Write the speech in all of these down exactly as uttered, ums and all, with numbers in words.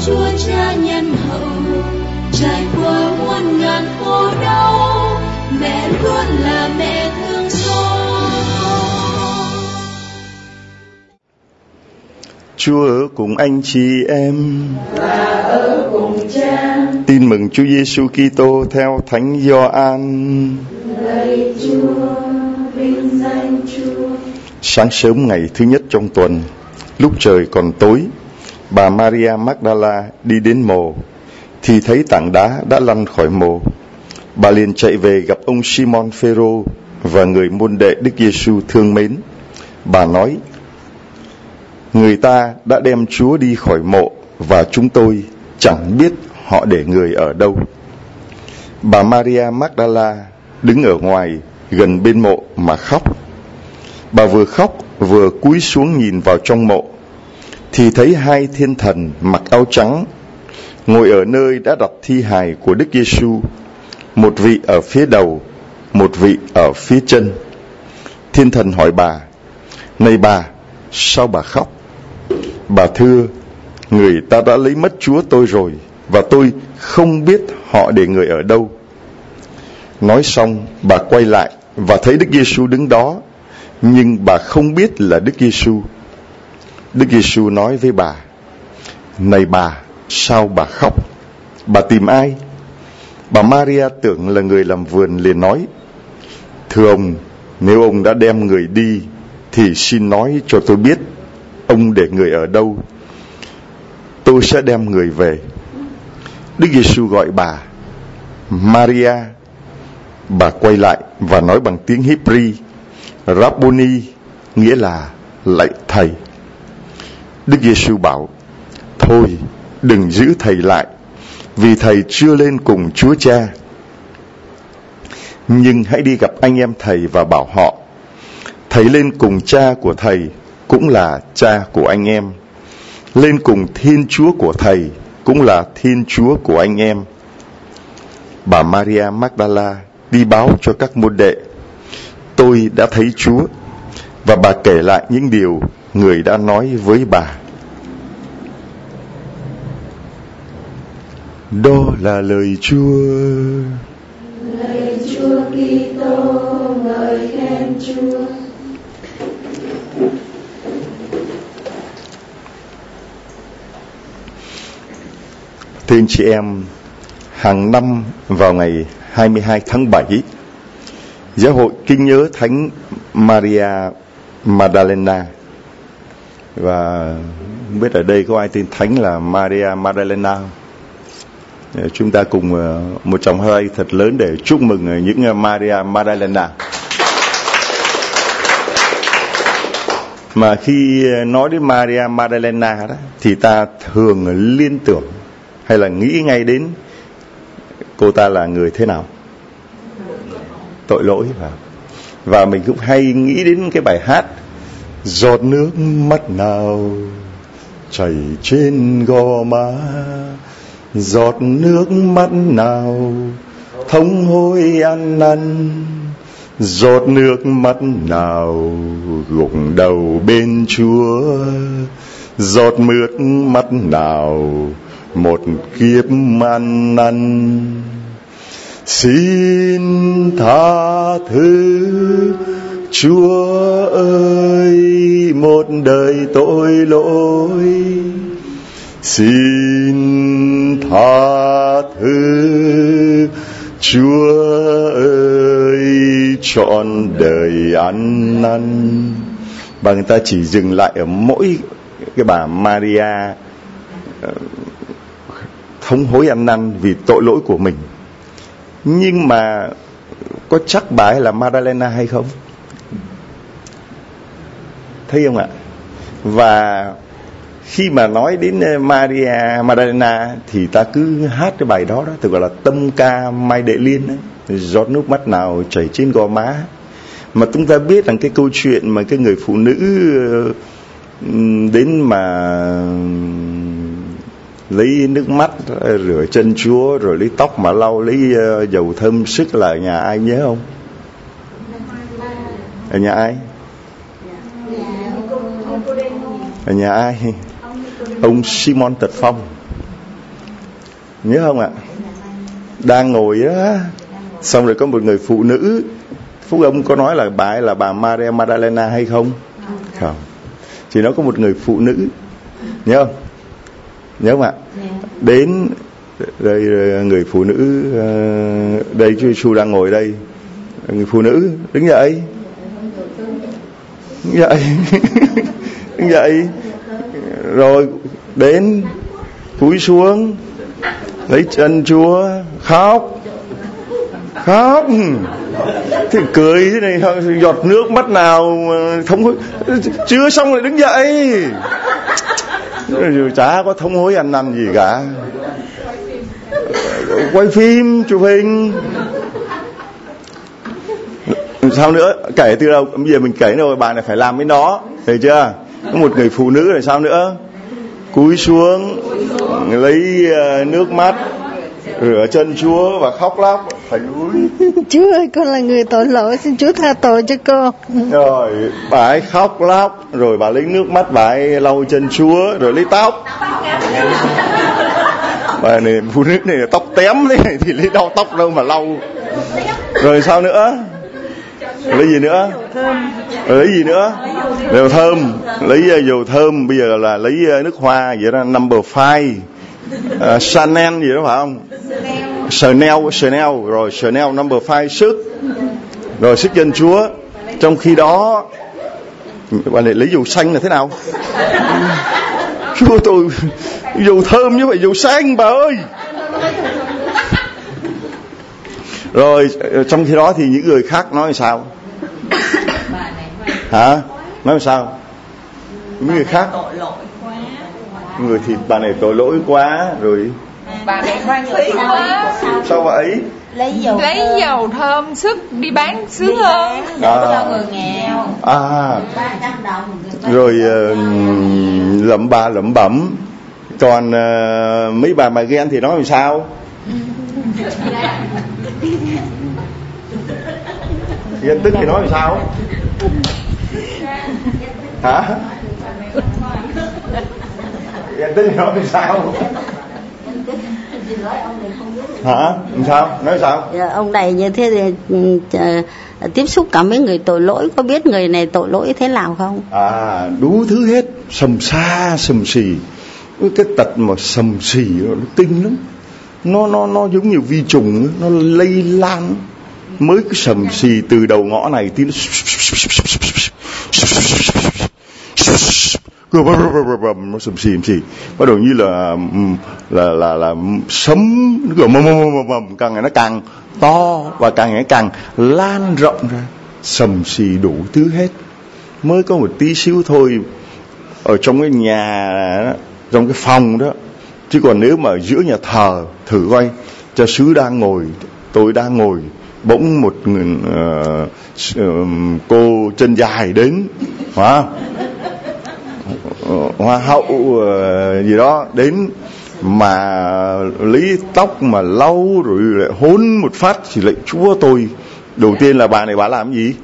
Chúa Cha nhân hậu, trải qua muôn ngàn khổ đau, mẹ luôn là mẹ thương xót. Chúa ở cùng anh chị em và ở cùng Cha. Tin mừng Chúa Giêsu Kitô theo Thánh Gioan. Lạy Chúa, vinh danh Chúa. Sáng sớm ngày thứ nhất trong tuần, lúc trời còn tối, bà Maria Magdala đi đến mồ, thì thấy tảng đá đã lăn khỏi mồ. Bà liền chạy về gặp ông Simon Phêrô và người môn đệ Đức Giêsu thương mến. Bà nói: người ta đã đem Chúa đi khỏi mộ, và chúng tôi chẳng biết họ để người ở đâu. Bà Maria Magdala đứng ở ngoài gần bên mộ mà khóc. Bà vừa khóc vừa cúi xuống nhìn vào trong mộ, thì thấy hai thiên thần mặc áo trắng ngồi ở nơi đã đặt thi hài của Đức Giêsu, một vị ở phía đầu, một vị ở phía chân. Thiên thần hỏi bà: này bà, sao bà khóc? Bà thưa: người ta đã lấy mất Chúa tôi rồi, và tôi không biết họ để người ở đâu. Nói xong, bà quay lại và thấy Đức Giêsu đứng đó, nhưng bà không biết là Đức Giêsu. Đức Giêsu nói với bà: này bà, sao bà khóc? Bà tìm ai? Bà Maria tưởng là người làm vườn, liền nói: thưa ông, nếu ông đã đem người đi, thì xin nói cho tôi biết ông để người ở đâu, tôi sẽ đem người về. Đức Giêsu gọi bà: Maria. Bà quay lại và nói bằng tiếng Hebri: Rabboni, nghĩa là lạy thầy. Đức Giêsu bảo: thôi, đừng giữ thầy lại, vì thầy chưa lên cùng Chúa Cha. Nhưng hãy đi gặp anh em thầy và bảo họ: thầy lên cùng cha của thầy, cũng là cha của anh em; lên cùng Thiên Chúa của thầy, cũng là Thiên Chúa của anh em. Bà Maria Magdala đi báo cho các môn đệ: tôi đã thấy Chúa. Và bà kể lại những điều người đã nói với bà. Đó là lời Chúa. Lạy Chúa Kitô, ngợi khen Chúa. Thưa anh chị em, hàng năm vào ngày hai mươi hai tháng bảy, Giáo hội kính nhớ Thánh Maria Magdalena. Và không biết ở đây có ai tên Thánh là Maria Magdalena không? Chúng ta cùng một tràng pháo tay thật lớn để chúc mừng những Maria Magdalena. Mà khi nói đến Maria Magdalena đó, thì ta thường liên tưởng hay là nghĩ ngay đến cô ta là người thế nào? Tội lỗi. Và, và mình cũng hay nghĩ đến cái bài hát: giọt nước mắt nào chảy trên gò má, giọt nước mắt nào thống hối ăn năn, giọt nước mắt nào gục đầu bên Chúa, giọt nước mắt nào một kiếp ăn năn. Xin tha thứ Chúa ơi một đời tội lỗi, xin tha thứ Chúa ơi trọn đời ăn năn. Và người ta chỉ dừng lại ở mỗi cái bà Maria thống hối ăn năn vì tội lỗi của mình. Nhưng mà có chắc bà ấy là Magdalena hay không? Thấy không ạ? Và khi mà nói đến Maria Magdalena thì ta cứ hát cái bài đó đó, tự gọi là tâm ca Mai Đệ Liên ấy. Giọt nước mắt nào chảy trên gò má. Mà chúng ta biết rằng cái câu chuyện mà cái người phụ nữ đến mà lấy nước mắt rửa chân Chúa, rồi lấy tóc mà lau, lấy dầu thơm sức là ở nhà ai nhớ không? Ở nhà ai? Ở nhà ai? Ông Simon Tật Phong. Nhớ không ạ? Đang ngồi á, xong rồi có một người phụ nữ. Phúc Âm có nói là bà ấy là bà Maria Magdalena hay không? Không. Chỉ nó có một người phụ nữ. Nhớ không? Nhớ không ạ? Đến đây, người phụ nữ, đây Chúa Giêsu đang ngồi đây. Người phụ nữ đứng dậy, đứng dậy, đứng dậy, rồi đến cúi xuống, lấy chân Chúa, khóc, khóc, thì cười thế này, giọt nước mắt nào thống hối, chưa xong rồi đứng dậy, rồi chả có thống hối ăn năn gì cả. Quay phim, chụp hình. Sao nữa? Kể từ đâu? Bây giờ mình kể rồi, bà này phải làm cái đó, thấy chưa? Có một người phụ nữ rồi sao nữa? Cúi xuống, lấy nước mắt, rửa chân Chúa và khóc lóc, phải núi. Chúa ơi, con là người tội lỗi, xin Chúa tha tội cho con. Rồi bà ấy khóc lóc, rồi bà lấy nước mắt bà ấy lau chân Chúa, rồi lấy tóc. Bà này phụ nữ này tóc tém thế này thì lấy đau tóc đâu mà lau. Rồi sao nữa? Lấy gì nữa? Rồi lấy gì nữa? Dầu thơm. Lấy dầu thơm. Bây giờ là lấy nước hoa vậy đó, number five, uh, Chanel gì đó phải không? Chanel, Chanel. Rồi Chanel number five sức. Rồi sức chân Chúa. Trong khi đó bà này lấy dầu xanh là thế nào? Chúa tôi, dầu thơm chứ phải dầu xanh bà ơi. Rồi trong khi đó thì những người khác nói sao? Hả? Nói sao? Những người khác, người thì bà này tội lỗi quá. Rồi bà này hoang phí quá. Sao vậy? Lấy dầu, lấy thơm. dầu thơm sức đi bán sướng hơn à. Cho người nghèo à. Rồi uh, lẩm bà lẩm bẩm. Còn uh, mấy bà mà ghen thì nói làm sao? Ghen tức thì nói làm sao? Hả? Ghen tức thì nói làm sao? Hả? Làm sao? Nói sao? Dạ, ông này như thế thì uh, tiếp xúc cả mấy người tội lỗi, có biết người này tội lỗi thế nào không? À, đủ thứ hết, sầm xa sầm xì. Cái tật mà sầm xì nó tinh lắm. Nó nó nó giống như vi trùng, nó lây lan. Mới cái sầm xì từ đầu ngõ này tí nó nó sầm xì xì, bắt đầu như là là là là sấm, nó mầm mầm mầm càng ngày nó càng to và càng ngày càng lan rộng ra, sầm xì đủ thứ hết. Mới có một tí xíu thôi ở trong cái nhà đó, trong cái phòng đó, chứ còn nếu mà giữa nhà thờ thử coi, cha xứ đang ngồi, tôi đang ngồi, bỗng một người, uh, uh, cô chân dài đến, hả? Hoa hậu uh, gì đó đến mà lấy tóc mà lau rồi lại hôn một phát thì lại Chúa tôi. Đầu tiên là bà này bà làm gì?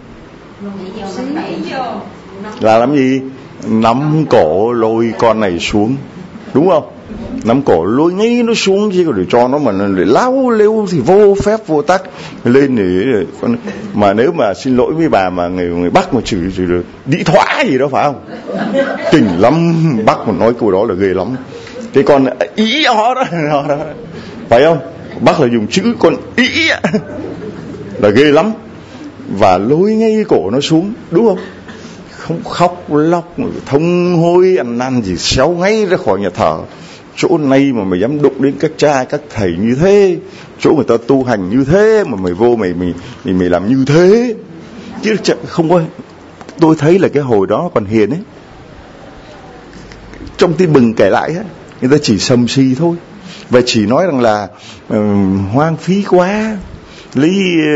Là làm gì? Nắm cổ lôi con này xuống, đúng không? Nắm cổ lôi ngay nó xuống chứ, để cho nó mà để lao lêu thì vô phép vô tắc lên để con. Mà nếu mà xin lỗi với bà mà người người Bắc mà chửi chửi được đĩ thoá gì đó phải không? Kinh lắm, Bắc mà nói câu đó là ghê lắm. Cái con ý họ đó, đó, đó phải không? Bắc là dùng chữ con ý là ghê lắm, và lôi ngay cổ nó xuống, đúng không? Không khóc lóc thông hối ăn năn gì, xéo ngay ra khỏi nhà thờ. Chỗ này mà mày dám đụng đến các cha các thầy như thế, chỗ người ta tu hành như thế mà mày vô mày mày mày, mày làm như thế chứ không có. Tôi thấy là cái hồi đó còn hiền ấy, trong Tin Mừng kể lại ấy, người ta chỉ sầm xì thôi và chỉ nói rằng là uh, hoang phí quá, lấy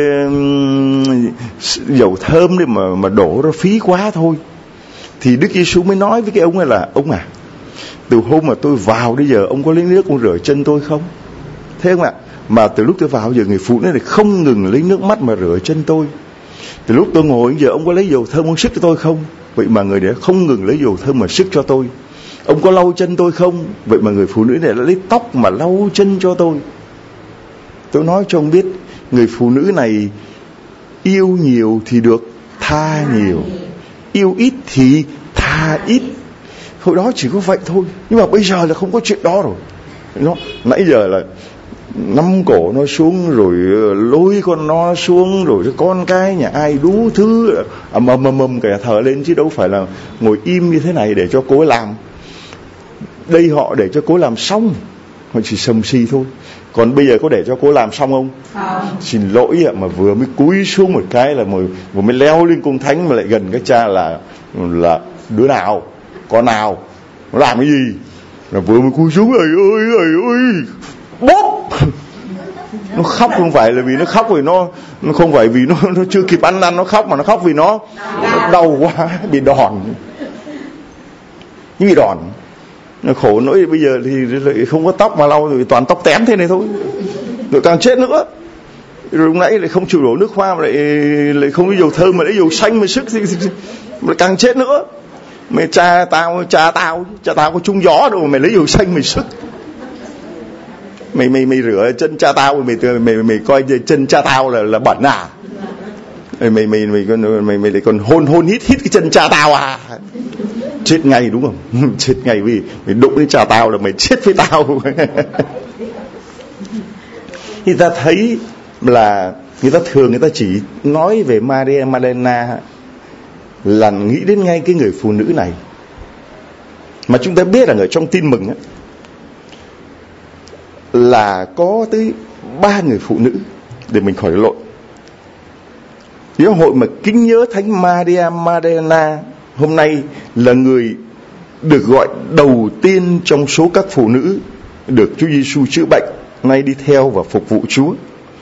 uh, dầu thơm để mà mà đổ ra phí quá thôi. Thì Đức Giêsu mới nói với cái ông này là: ông à, từ hôm mà tôi vào đến giờ ông có lấy nước ông rửa chân tôi không? Thế không ạ? Mà từ lúc tôi vào giờ người phụ nữ này không ngừng lấy nước mắt mà rửa chân tôi. Từ lúc tôi ngồi đến giờ ông có lấy dầu thơm ông sức cho tôi không? Vậy mà người đấy không ngừng lấy dầu thơm mà sức cho tôi. ông có lau chân tôi không? Vậy mà người phụ nữ này đã lấy tóc mà lau chân cho tôi. Tôi nói cho ông biết, người phụ nữ này yêu nhiều thì được tha nhiều, yêu ít thì tha ít. Hồi đó chỉ có vậy thôi, nhưng mà bây giờ là không có chuyện đó rồi. Nó nãy giờ là nắm cổ nó xuống, rồi lôi con nó xuống, rồi con cái nhà ai đủ thứ ầm ầm ầm ầm cả thở lên, chứ đâu phải là ngồi im như thế này để cho cô ấy làm. Đây họ để cho cô ấy làm xong, họ chỉ sầm xì thôi. Còn bây giờ có để cho cô làm xong không? Không. Xin lỗi ạ, mà vừa mới cúi xuống một cái là vừa, vừa mới leo lên cung thánh mà lại gần cái cha là là đứa nào, con nào, nó làm cái gì? Là vừa mới cúi xuống, ơi ơi ơi ơi, bóp. Nó khóc không phải là vì nó khóc vì nó nó không phải vì nó nó chưa kịp ăn ăn nó khóc, mà nó khóc vì nó, nó đau quá, bị đòn. Nhưng bị đòn. Nó khổ nỗi bây giờ thì lại không có tóc mà lau, rồi toàn tóc tém thế này thôi, rồi càng chết nữa. Rồi lúc nãy lại không chịu đổ nước hoa, mà lại lại không có dầu thơm mà lấy dầu xanh mới sức thì, thì, thì lại càng chết nữa. Mày cha tao cha tao cha tao có trúng gió đâu mà mày lấy dầu xanh mày sức. Mày mày mày rửa chân cha tao, mày mày mày, mày coi chân cha tao là là bẩn à? Mày mày mày mày còn mày mày lại còn hôn hôn hít hít cái chân cha tao à? Chết ngay đúng không? Chết ngay, vì mày đụng đến cha tao là mày chết với tao. Người ta thấy là người ta thường người ta chỉ nói về Maria Magdalena là nghĩ đến ngay cái người phụ nữ này. Mà chúng ta biết rằng ở trong tin mừng á, là có tới ba người phụ nữ, để mình khỏi lộn. Giáo hội mà kính nhớ Thánh Maria Magdalena hôm nay là người được gọi đầu tiên trong số các phụ nữ được Chúa Giêsu chữa bệnh, nay đi theo và phục vụ Chúa.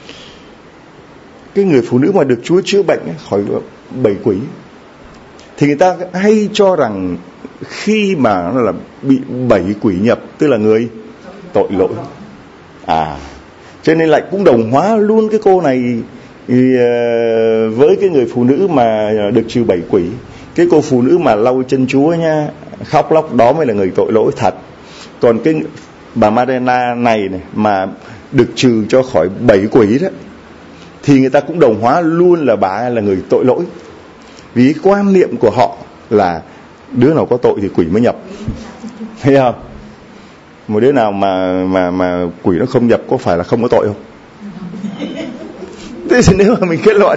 Cái người phụ nữ mà được Chúa chữa bệnh khỏi bảy quỷ, thì người ta hay cho rằng khi mà nó là bị bảy quỷ nhập, tức là người tội lỗi. À, cho nên lại cũng đồng hóa luôn cái cô này thì, uh, với cái người phụ nữ mà được trừ bảy quỷ. Cái cô phụ nữ mà lau chân Chúa nha, khóc lóc, đó mới là người tội lỗi thật. Còn cái bà Magdalena này, này mà được trừ cho khỏi bảy quỷ đó, thì người ta cũng đồng hóa luôn là bà là người tội lỗi. Vì quan niệm của họ là đứa nào có tội thì quỷ mới nhập. Thấy không? Một đứa nào mà mà mà quỷ nó không nhập có phải là không có tội không? Thế thì nếu mà mình kết luận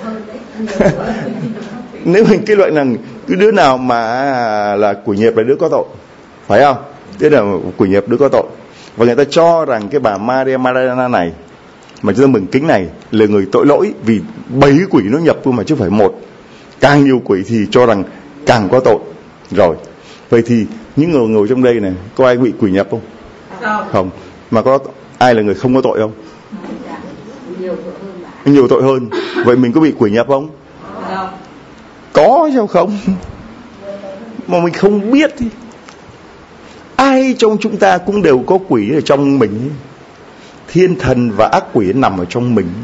nếu mình kết luận rằng cứ đứa nào mà là quỷ nhập là đứa có tội, phải không? Thế là quỷ nhập đứa có tội. Và người ta cho rằng cái bà Maria Magdalena này mà chúng ta mừng kính này là người tội lỗi, vì bảy quỷ nó nhập cơ mà chứ phải một. Càng nhiều quỷ thì cho rằng càng có tội. Rồi, vậy thì những người ngồi trong đây này, có ai bị quỷ nhập không? Không. Không. Mà có ai là người không có tội không? Nhiều tội hơn. Nhiều tội hơn. Vậy mình có bị quỷ nhập không? Không. Có chứ không? Mà mình không biết thì ai trong chúng ta cũng đều có quỷ ở trong mình. Thiên thần và ác quỷ nằm ở trong mình.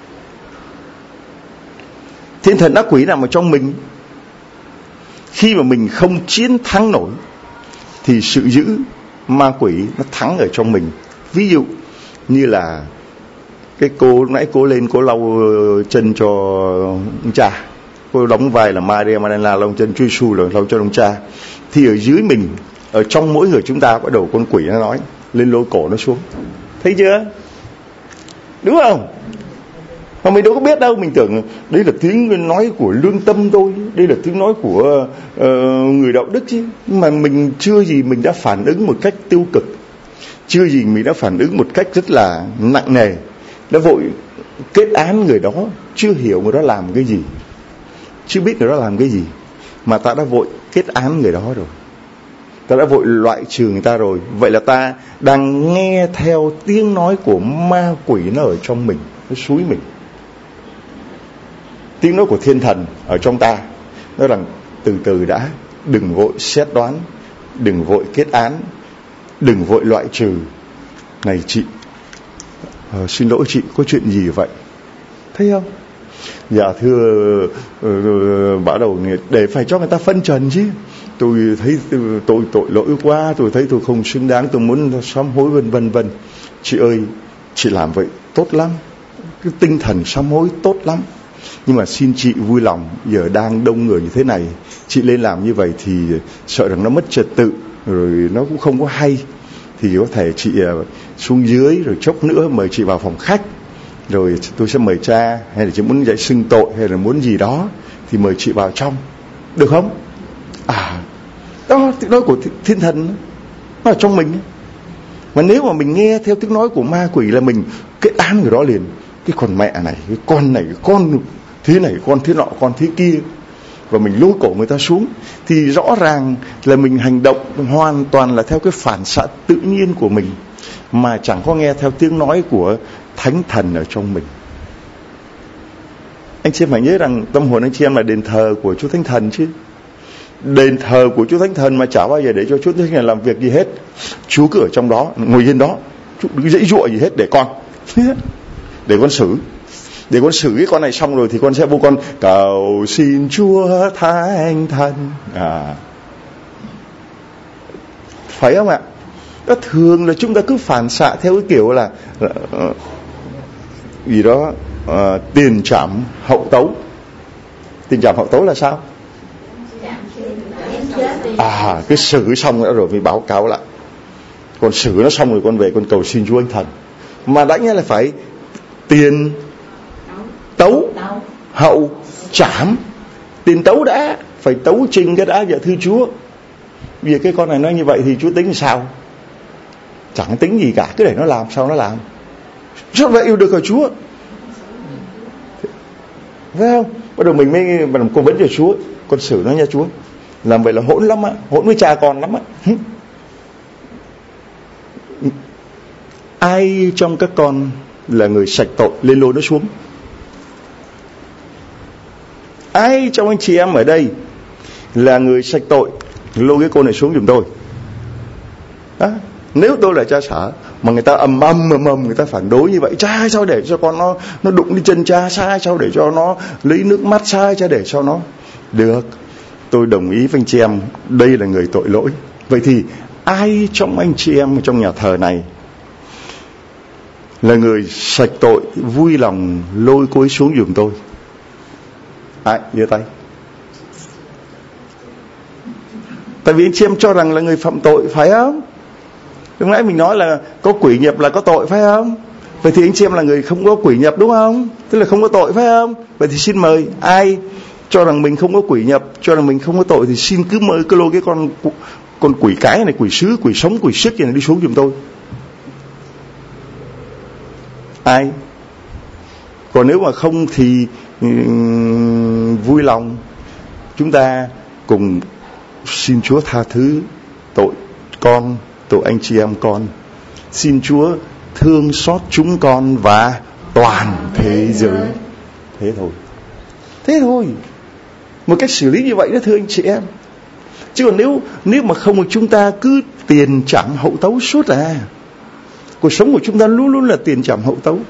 Thiên thần ác quỷ nằm ở trong mình. Khi mà mình không chiến thắng nổi thì sự dữ ma quỷ nó thắng ở trong mình. Ví dụ như là cái cô lúc nãy cô lên cô lau chân cho ông cha, cô đóng vai là Maria Magdalena lau chân Chúa Giêsu rồi lau cho ông cha, thì ở dưới mình, ở trong mỗi người chúng ta bắt đầu con quỷ nó nói lên lôi cổ nó xuống. Thấy chưa? Đúng không? Mà mình đâu có biết đâu, mình tưởng đấy là tiếng nói của lương tâm thôi, đây là tiếng nói của uh, người đạo đức chứ. Nhưng mà mình chưa gì mình đã phản ứng một cách tiêu cực, chưa gì mình đã phản ứng một cách rất là nặng nề, đã vội kết án người đó, chưa hiểu người đó làm cái gì, chưa biết người đó làm cái gì, mà ta đã vội kết án người đó rồi, ta đã vội loại trừ người ta rồi. Vậy là ta đang nghe theo tiếng nói của ma quỷ nó ở trong mình, nó xúi mình. Tiếng nói của thiên thần ở trong ta nói rằng từ từ đã, đừng vội xét đoán, đừng vội kết án, đừng vội loại trừ. Này chị, uh, xin lỗi chị, có chuyện gì vậy? Thấy không? Dạ thưa uh, bà đầu để phải cho người ta phân trần chứ. Tôi thấy tôi tội lỗi quá, tôi thấy tôi không xứng đáng, tôi muốn sám hối vân vân vân. Chị ơi, chị làm vậy tốt lắm, cái tinh thần sám hối tốt lắm. Nhưng mà xin chị vui lòng, giờ đang đông người như thế này, chị lên làm như vậy thì sợ rằng nó mất trật tự, rồi nó cũng không có hay. Thì có thể chị uh, xuống dưới rồi chốc nữa mời chị vào phòng khách, rồi tôi sẽ mời cha, hay là chị muốn dạy xưng tội hay là muốn gì đó thì mời chị vào trong, được không? À, đó tiếng nói của thiên thần nó ở trong mình. Mà nếu mà mình nghe theo tiếng nói của ma quỷ là mình kết án người đó liền. Cái con mẹ này, cái con này, cái con thế này, con thế nọ, con thế kia, và mình lôi cổ người ta xuống, thì rõ ràng là mình hành động hoàn toàn là theo cái phản xạ tự nhiên của mình, mà chẳng có nghe theo tiếng nói của thánh thần ở trong mình. Anh chị em phải nhớ rằng tâm hồn anh chị em là đền thờ của Chúa Thánh Thần chứ. Đền thờ của Chúa Thánh Thần mà chả bao giờ để cho Chúa Thánh Thần làm việc gì hết. Chúa cứ ở trong đó, ngồi yên đó, Chúa đừng dãy dụa gì hết, để con để con xử để con xử cái con này xong rồi thì con sẽ vô con cầu xin Chúa Thánh Thần. À, phải không ạ? Đó, thường là chúng ta cứ phản xạ theo cái kiểu là uh, gì đó uh, tiền trảm hậu tấu. Tiền trảm hậu tấu là sao? À, cái xử xong đã rồi mới báo cáo lại. Còn xử nó xong rồi con về con cầu xin Chúa Thánh Thần. Mà đã nghe là phải tiền tấu hậu trảm. Tiền tấu đã, phải tấu trình cái đã, dạ thưa Chúa, vì cái con này nói như vậy thì Chúa tính sao? Chẳng tính gì cả, cứ để nó làm, sao nó làm. Sao vậy yêu được hả Chúa? Phải không? Bắt đầu mình mới làm cố vấn cho Chúa, con xử nó nha Chúa. Làm vậy là hỗn lắm á, hỗn với cha con lắm á. Ai trong các con là người sạch tội, lên lôi nó xuống. Ai trong anh chị em ở đây là người sạch tội, lôi cái cô này xuống giùm tôi. Đó. Nếu tôi là cha sở mà người ta ầm ầm ầm ầm, người ta phản đối như vậy, cha sao để cho con nó nó đụng đi chân cha, sai sao để cho nó lấy nước mắt, sai cha để cho nó được. Tôi đồng ý với anh chị em, đây là người tội lỗi. Vậy thì ai trong anh chị em trong nhà thờ này là người sạch tội, vui lòng lôi cô ấy xuống giùm tôi? Ai giơ tay? Tại vì anh chị em cho rằng là người phạm tội, phải không? Lúc nãy mình nói là có quỷ nhập là có tội, phải không? Vậy thì anh chị em là người không có quỷ nhập, đúng không? Tức là không có tội, phải không? Vậy thì xin mời ai cho rằng mình không có quỷ nhập, cho rằng mình không có tội thì xin cứ mời cứ lôi cái con con quỷ cái này, quỷ sứ, quỷ sống, quỷ sức này đi xuống giùm tôi. Ai? Còn nếu mà không thì um, vui lòng chúng ta cùng xin Chúa tha thứ tội con, tội anh chị em con. Xin Chúa thương xót chúng con và toàn thế giới. Thế thôi. Thế thôi. Một cách xử lý như vậy đó thưa anh chị em. Chứ còn nếu nếu mà không, chúng ta cứ tiền trảm hậu tấu suốt à. Cuộc sống của chúng ta luôn luôn là tiền trảm hậu tấu.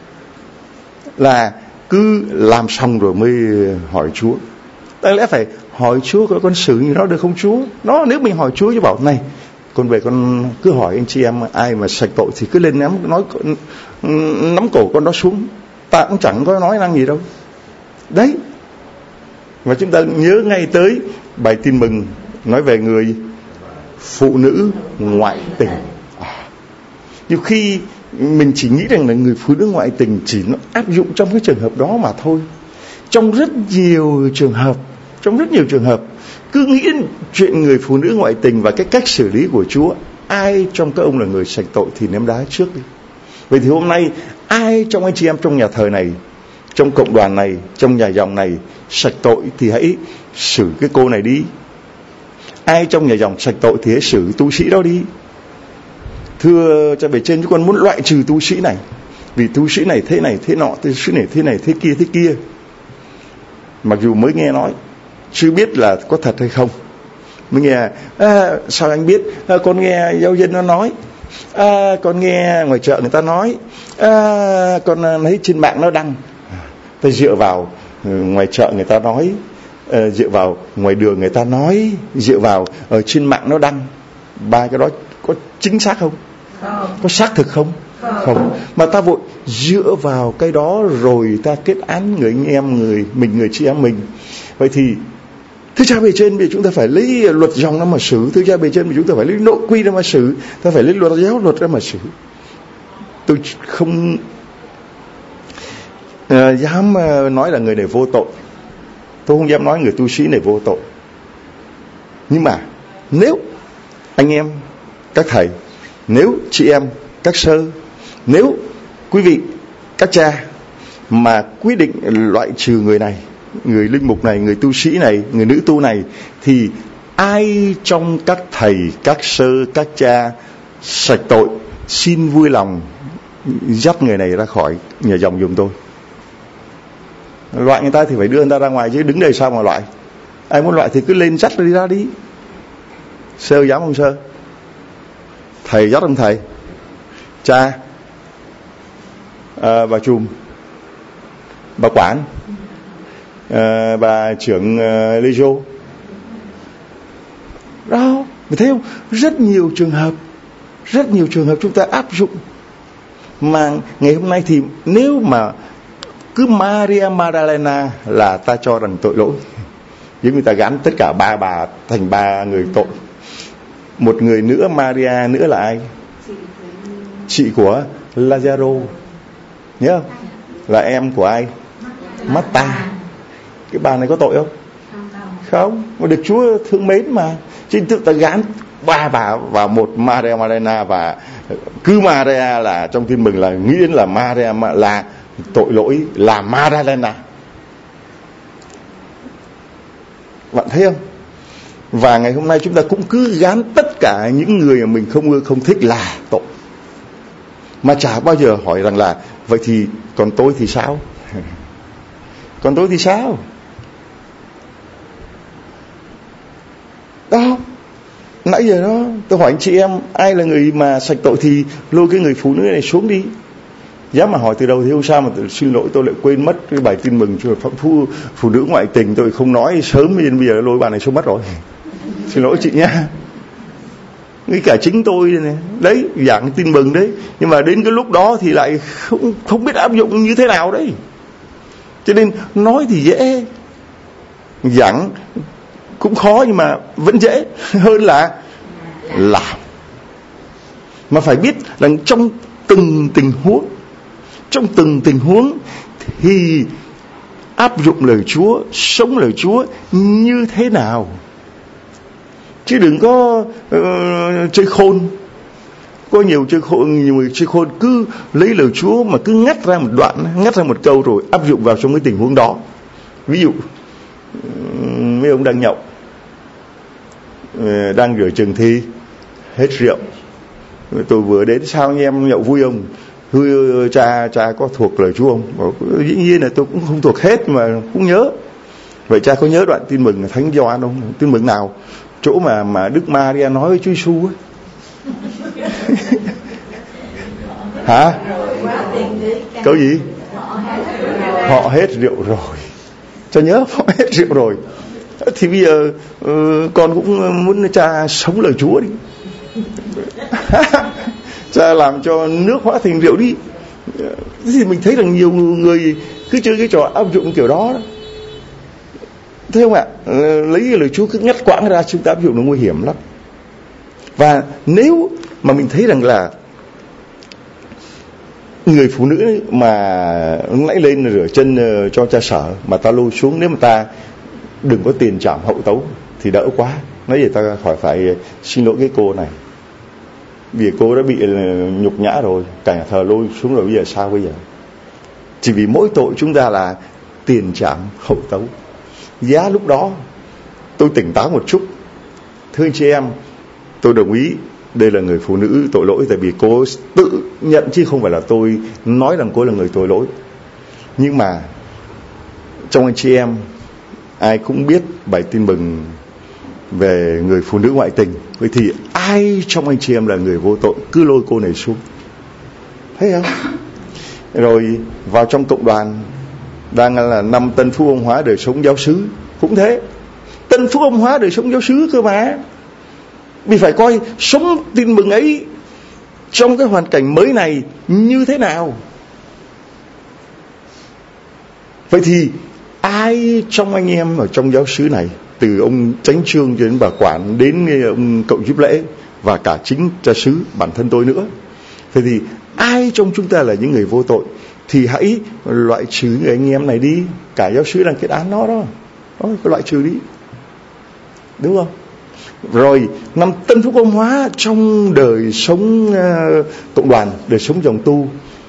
Là cứ làm xong rồi mới hỏi Chúa. Đáng lẽ phải hỏi Chúa có con xử như nó được không Chúa? Nó nếu mình hỏi Chúa chứ bảo này, con về con cứ hỏi anh chị em ai mà sạch tội thì cứ lên nắm nói nắm cổ con đó xuống. Ta cũng chẳng có nói năng gì đâu. Đấy. Và chúng ta nhớ ngay tới bài tin mừng nói về người phụ nữ ngoại tình. À, nhiều khi mình chỉ nghĩ rằng là người phụ nữ ngoại tình chỉ nó áp dụng trong cái trường hợp đó mà thôi. Trong rất nhiều trường hợp, trong rất nhiều trường hợp cứ nghĩ chuyện người phụ nữ ngoại tình và cái cách xử lý của Chúa, ai trong các ông là người sạch tội thì ném đá trước đi. Vậy thì hôm nay ai trong anh chị em trong nhà thờ này, trong cộng đoàn này, trong nhà dòng này sạch tội thì hãy xử cái cô này đi. Ai trong nhà dòng sạch tội thì hãy xử tu sĩ đó đi. Thưa cha bề trên, chúng con muốn loại trừ tu sĩ này, vì tu sĩ này thế này thế nọ, tu sĩ này thế này thế kia thế kia. Mặc dù mới nghe nói, chưa biết là có thật hay không. Mới nghe, à, sao anh biết? À, con nghe giáo dân nó nói, à, con nghe ngoài chợ người ta nói, à, con thấy trên mạng nó đăng. Ta dựa vào ngoài chợ người ta nói, uh, dựa vào ngoài đường người ta nói, dựa vào ở trên mạng nó đăng, ba cái đó có chính xác không? Không. Có xác thực không? Không. Không. Mà ta vội dựa vào cái đó rồi ta kết án người anh em người mình, người chị em mình. Vậy thì Thưa Cha bề trên, bây giờ chúng ta phải lấy luật dòng ra mà xử. Thưa Cha bề trên, bây giờ chúng ta phải lấy nội quy ra mà xử. Ta phải lấy luật giáo luật ra mà xử. Tôi không uh, dám uh, nói là người này vô tội. Tôi không dám nói người tu sĩ này vô tội. Nhưng mà nếu anh em, các thầy, nếu chị em, các sơ, nếu quý vị, các cha mà quyết định loại trừ người này, người linh mục này, người tu sĩ này, người nữ tu này, thì ai trong các thầy, các sơ, các cha sạch tội, xin vui lòng dắt người này ra khỏi nhà dòng giùm tôi. Loại người ta thì phải đưa người ta ra ngoài chứ đứng đây sao mà loại. Ai muốn loại thì cứ lên dắt đi ra đi. Sơ dám không sơ? Thầy dắt không thầy? Cha, à, bà Chùm, bà Quản, à, bà trưởng uh, Lê Dô. Đó, mình thấy không? Rất nhiều trường hợp, rất nhiều trường hợp chúng ta áp dụng. Mà ngày hôm nay thì nếu mà cứ Maria Magdalena là ta cho rằng tội lỗi, với người ta gắn tất cả ba bà thành ba người tội. Một người nữa Maria nữa là ai? Chị của Lazaro, nhớ không? Là em của ai? Marta. Cái bà này có tội không? Không, mà được Chúa thương mến mà. Chứ tự ta gán ba bà vào một Maria Magdalena, và cứ Maria là trong Tin Mừng là nghĩ đến là Maria là tội lỗi, là Magdalena. Bạn thấy không? Và ngày hôm nay chúng ta cũng cứ gán tất cả những người mà mình không ưa, không thích là tội, mà chả bao giờ hỏi rằng là vậy thì còn tôi thì sao? Còn tôi thì sao? Đó, nãy giờ đó tôi hỏi anh chị em ai là người mà sạch tội thì lôi cái người phụ nữ này xuống đi. Dám mà hỏi từ đầu thì không sao, mà tôi, xin lỗi tôi lại quên mất cái bài Tin Mừng cho phụ, phụ nữ ngoại tình, tôi không nói sớm nên bây giờ lôi bà này xuống mất rồi. Xin lỗi chị nha. Ngay cả chính tôi này, đấy, giảng Tin Mừng đấy, nhưng mà đến cái lúc đó thì lại không, không biết áp dụng như thế nào đấy. Cho nên nói thì dễ, giảng cũng khó, nhưng mà vẫn dễ hơn là làm. Mà phải biết là trong từng tình huống, trong từng tình huống thì áp dụng lời Chúa, sống lời Chúa như thế nào. Chứ đừng có uh, chơi khôn. Có nhiều chơi khôn, nhiều người chơi khôn cứ lấy lời Chúa mà cứ ngắt ra một đoạn, ngắt ra một câu rồi áp dụng vào trong cái tình huống đó. Ví dụ mấy ông đang nhậu, đang rửa chừng thi, hết rượu. Tôi vừa đến, sao anh em nhậu vui không? Vui, cha cha có thuộc lời Chúa không? Bảo, dĩ nhiên là tôi cũng không thuộc hết mà cũng nhớ. Vậy cha có nhớ đoạn Tin Mừng Thánh Gioan không? Tin Mừng nào? Chỗ mà mà Đức Maria nói với Chúa Giêsu ấy. Hả? Câu gì? Họ hết rượu rồi. Cho nhớ họ hết rượu rồi. Thì bây giờ uh, con cũng muốn cha sống lời Chúa đi. Cha làm cho nước hóa thành rượu đi. Thì mình thấy rằng nhiều người cứ chơi cái trò áp dụng kiểu đó, đó. Thấy không ạ? Uh, lấy lời Chúa cứ ngắt quãng ra, chúng ta áp dụng nó nguy hiểm lắm. Và nếu mà mình thấy rằng là người phụ nữ mà nãy lên rửa chân cho cha Sở mà ta lôi xuống, nếu mà ta đừng có tiền trảm hậu tấu thì đỡ quá. Nói vậy ta khỏi phải xin lỗi cái cô này, vì cô đã bị nhục nhã rồi, cả nhà thờ lôi xuống rồi, bây giờ sao bây giờ? Chỉ vì mỗi tội chúng ta là tiền trảm hậu tấu. Giá lúc đó tôi tỉnh táo một chút. Thưa anh chị em, tôi đồng ý đây là người phụ nữ tội lỗi, tại vì cô tự nhận chứ không phải là tôi nói rằng cô là người tội lỗi. Nhưng mà trong anh chị em ai cũng biết bài Tin Mừng về người phụ nữ ngoại tình. Vậy thì ai trong anh chị em là người vô tội cứ lôi cô này xuống, thấy không? Rồi vào trong cộng đoàn Đang là năm Tân Phúc Âm Hóa đời sống giáo xứ cũng thế. Tân Phúc Âm Hóa đời sống giáo xứ cơ mà. Mình phải coi sống tin mừng ấy trong cái hoàn cảnh mới này như thế nào. Vậy thì ai trong anh em ở trong giáo xứ này, từ ông chánh chương cho đến bà quản, đến ông cậu giúp lễ và cả chính cha xứ bản thân tôi nữa, vậy thì ai trong chúng ta là những người vô tội thì hãy loại trừ người anh em này đi. Cả giáo xứ đang kết án nó đó, đó cái loại trừ đi, đúng không? Rồi năm Tân Phúc Âm Hóa trong đời sống uh, cộng đoàn, đời sống dòng tu,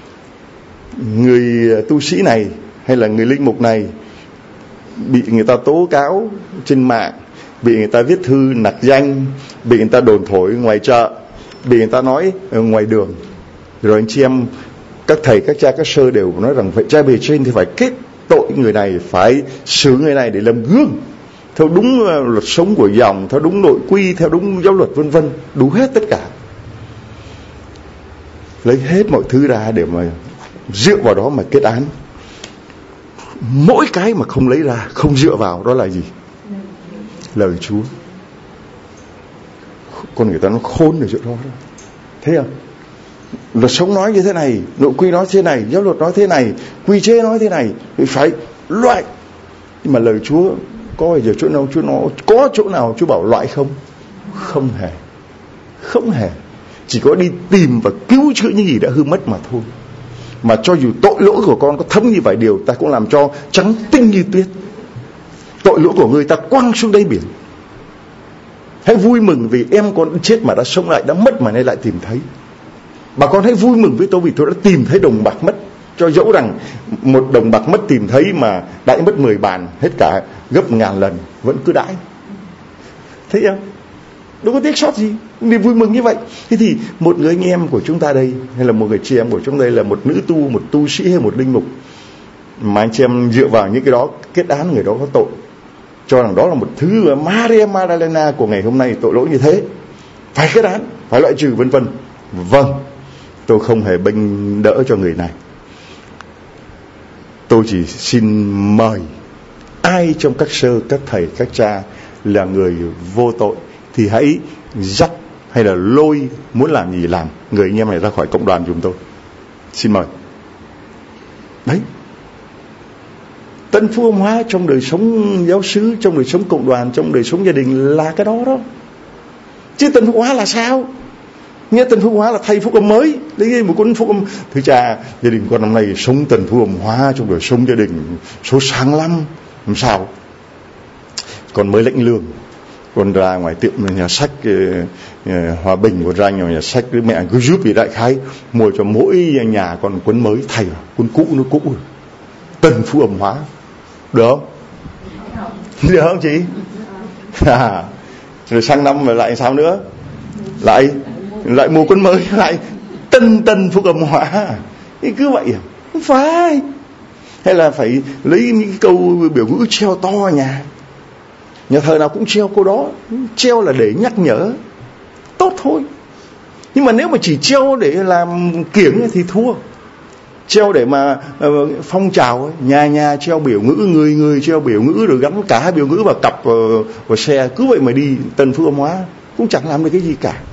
người tu sĩ này hay là người linh mục này bị người ta tố cáo trên mạng, bị người ta viết thư nặc danh, bị người ta đồn thổi ngoài chợ, bị người ta nói ở ngoài đường. Rồi anh chị em, các thầy, các cha, các sơ đều nói rằng vậy cha bề trên thì phải kết tội người này, phải xử người này để làm gương theo đúng luật sống của dòng, theo đúng nội quy, theo đúng giáo luật vân vân, đủ hết tất cả. Lấy hết mọi thứ ra để mà dựa vào đó mà kết án. Mỗi cái mà không lấy ra, không dựa vào đó là gì? Lời Chúa. Con người ta nó khôn ở chỗ đó, đó. Thấy không? Luật sống nói như thế này, nội quy nói thế này, giáo luật nói thế này, quy chế nói thế này, thì phải loại. Nhưng mà lời Chúa có bao giờ chỗ nào Chúa nó có chỗ nào Chúa bảo loại không? Không hề. Không hề. Chỉ có đi tìm và cứu chữa những gì đã hư mất mà thôi. Mà cho dù tội lỗi của con có thấm như vài điều, ta cũng làm cho trắng tinh như tuyết. Tội lỗi của ngươi ta quăng xuống đáy biển. Hãy vui mừng vì em con chết mà đã sống lại, đã mất mà nay lại tìm thấy. Bà con hãy vui mừng với tôi vì tôi đã tìm thấy đồng bạc mất. Cho dẫu rằng một đồng bạc mất tìm thấy mà đãi mất mười bàn, hết cả gấp ngàn lần, vẫn cứ đãi. Thấy không? Đâu có tiếc sót gì, đi vui mừng như vậy. Thế thì một người anh em của chúng ta đây, hay là một người chị em của chúng đây, là một nữ tu, một tu sĩ hay một linh mục, mà anh chị em dựa vào những cái đó kết án người đó có tội, cho rằng đó là một thứ Maria Magdalena của ngày hôm nay tội lỗi như thế, phải kết án, phải loại trừ vân vân. Vâng, tôi không hề bênh đỡ cho người này. Tôi chỉ xin mời ai trong các sơ, các thầy, các cha là người vô tội thì hãy dắt hay là lôi, muốn làm gì làm người anh em này ra khỏi cộng đoàn chúng tôi. Xin mời. Đấy. Tân Phúc Âm Hóa trong đời sống giáo xứ, trong đời sống cộng đoàn, trong đời sống gia đình là cái đó đó. Chứ Tân Phúc Hóa là sao? Nghe Tân Phúc Hóa là thay phúc âm mới, lấy một cuốn phúc âm. Thưa cha, gia đình con năm nay sống Tân Phúc Âm Hóa trong đời sống gia đình số sáng lắm. Làm sao? Con mới lãnh lương, con ra ngoài tiệm nhà sách uh, Hòa Bình, con ra nhà sách với mẹ cứ giúp gì đại khái mua cho mỗi nhà con cuốn mới thay, cuốn cũ nó cũ rồi. Tân Phúc Âm Hóa được không? Được không chị? À, rồi sang năm mà lại sao nữa? Lại lại mua cuốn mới, lại tân tân Phúc Âm Hóa. Thì cứ vậy à? Không phải. Hay là phải lấy những cái câu biểu ngữ treo to nhà. Nhà thờ nào cũng treo câu đó. Treo là để nhắc nhở, tốt thôi. Nhưng mà nếu mà chỉ treo để làm kiểng thì thua. Treo để mà uh, phong trào ấy, nhà nhà treo biểu ngữ, người người treo biểu ngữ, rồi gắn cả biểu ngữ vào cặp uh, vào xe, cứ vậy mà đi Tân Phúc Âm Hóa cũng chẳng làm được cái gì cả.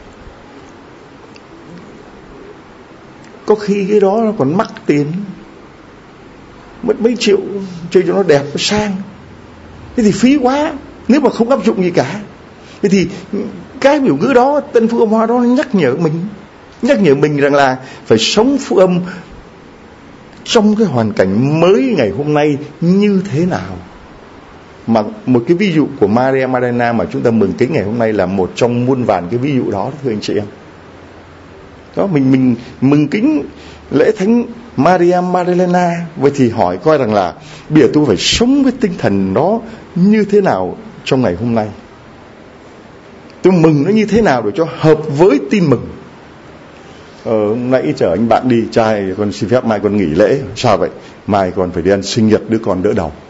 Có khi cái đó nó còn mắc tiền, mất mấy triệu chơi cho nó đẹp, nó sang. Thế thì phí quá, nếu mà không áp dụng gì cả. Thế thì cái biểu ngữ đó, Tân Phúc Âm Hóa đó nhắc nhở mình, nhắc nhở mình rằng là phải sống phúc âm trong cái hoàn cảnh mới ngày hôm nay như thế nào. Mà một cái ví dụ của Maria Magdalena mà chúng ta mừng kính ngày hôm nay là một trong muôn vàn cái ví dụ đó, thưa anh chị em. Đó, mình mình mừng kính lễ thánh Maria Magdalena. Vậy thì hỏi coi rằng là bây giờ tôi phải sống với tinh thần đó như thế nào trong ngày hôm nay. Tôi mừng nó như thế nào để cho hợp với tin mừng. Ờ, hôm nãy chở anh bạn đi, trai con xin phép mai con nghỉ lễ. Sao vậy? Mai con phải đi ăn sinh nhật đứa con đỡ đầu.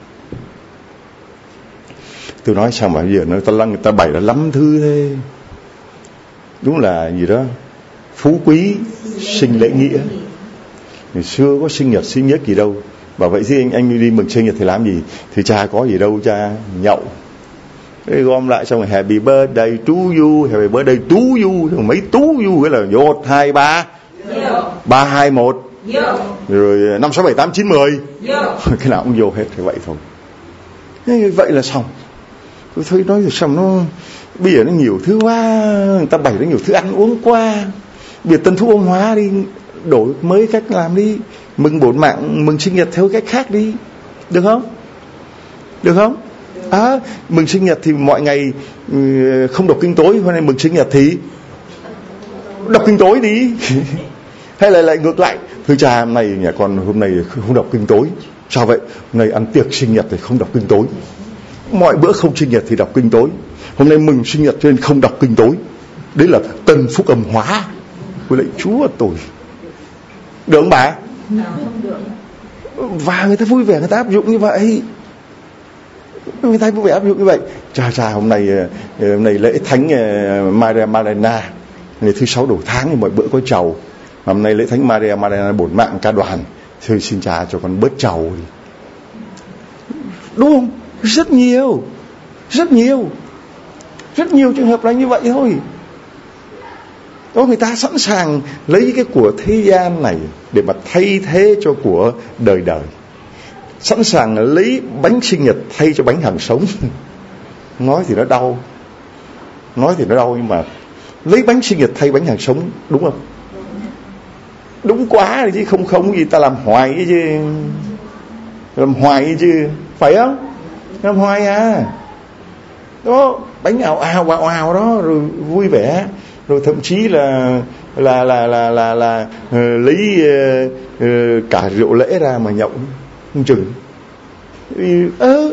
Tôi nói sao mà bây giờ nó ta lăng người ta bày là lắm thứ thế. Đúng là gì đó phú quý sinh lễ nghĩa. Ngày xưa có sinh nhật sinh nhật gì đâu, Bảo vậy chứ anh anh đi mừng sinh nhật thì làm gì? Thì cha có gì đâu cha, nhậu. Thế gom lại xong rồi happy birthday to you, happy birthday to you, mấy tú you cái là một hai ba ba hai một rồi năm sáu bảy tám chín mười cái nào cũng vô hết, thì vậy thôi. Thế vậy là xong. Tôi thấy nói rồi xong nó bây giờ nó nhiều thứ quá, người ta bày nó nhiều thứ ăn uống quá. Bây giờ tân thu ông hóa đi, đổi mới cách làm đi, mừng bổn mạng, mừng sinh nhật theo cách khác đi, được không? Được không? À, mừng sinh nhật thì mọi ngày không đọc kinh tối, hôm nay mừng sinh nhật thì đọc kinh tối đi. Hay là lại ngược lại, thưa cha hôm nay nhà con hôm nay không đọc kinh tối. Sao vậy? Hôm nay ăn tiệc sinh nhật thì không đọc kinh tối. Mọi bữa không sinh nhật thì đọc kinh tối. Hôm nay mừng sinh nhật cho nên không đọc kinh tối. Đấy là tân phúc âm hóa. Với lại Chúa tôi. Được không bà? Và người ta vui vẻ, người ta áp dụng như vậy. Người ta vui vẻ áp dụng như vậy. Cha cha hôm nay hôm nay lễ thánh Maria Magdalena, ngày thứ sáu đầu tháng thì mọi bữa có trầu. Hôm nay lễ thánh Maria Magdalena bổn mạng ca đoàn. Thôi xin cha cho con bớt trầu đi. Đúng không? Rất nhiều. Rất nhiều. Rất nhiều trường hợp là như vậy thôi. Đó, người ta sẵn sàng lấy cái của thế gian này để mà thay thế cho của đời đời. Sẵn sàng lấy bánh sinh nhật thay cho bánh hàng sống. Nói thì nó đau. Nói thì nó đau nhưng mà lấy bánh sinh nhật thay bánh hàng sống, đúng không? Đúng quá rồi chứ, không không gì ta làm hoài chứ. Làm hoài chứ, phải không? Làm hoài à. Đó, bánh ào ào ào ào đó, rồi vui vẻ, rồi thậm chí là là là là là, là uh, lấy uh, uh, cả rượu lễ ra mà nhậu không chừng. Ơ,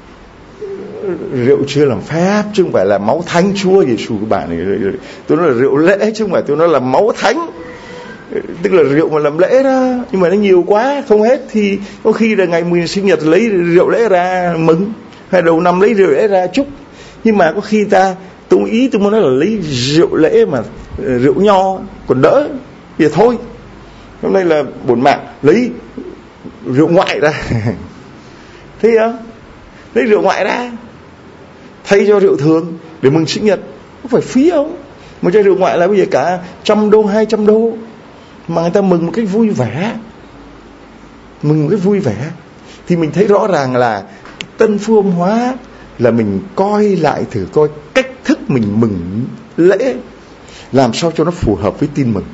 rượu chưa làm phép chứ không phải là máu thánh Chúa Giêsu các bạn này. Tôi nói là rượu lễ chứ không phải tôi nói là máu thánh. Tức là rượu mà làm lễ đó, nhưng mà nó nhiều quá không hết thì có khi là ngày mười sinh nhật lấy rượu lễ ra mừng, hay đầu năm lấy rượu lễ ra chúc. Nhưng mà có khi ta, tôi ý tôi muốn nói là lấy rượu lễ mà rượu nho còn đỡ thì thôi. Hôm nay là bổn mạng lấy rượu ngoại ra. Thấy không? Lấy rượu ngoại ra thay cho rượu thường để mừng sinh nhật, có phải phí không? Một chai rượu ngoại là bây giờ cả trăm đô, hai trăm đô, mà người ta mừng một cách vui vẻ, mừng một cách vui vẻ. Thì mình thấy rõ ràng là tân phương hóa là mình coi lại thử coi cách thức mình mừng lễ làm sao cho nó phù hợp với tin mừng.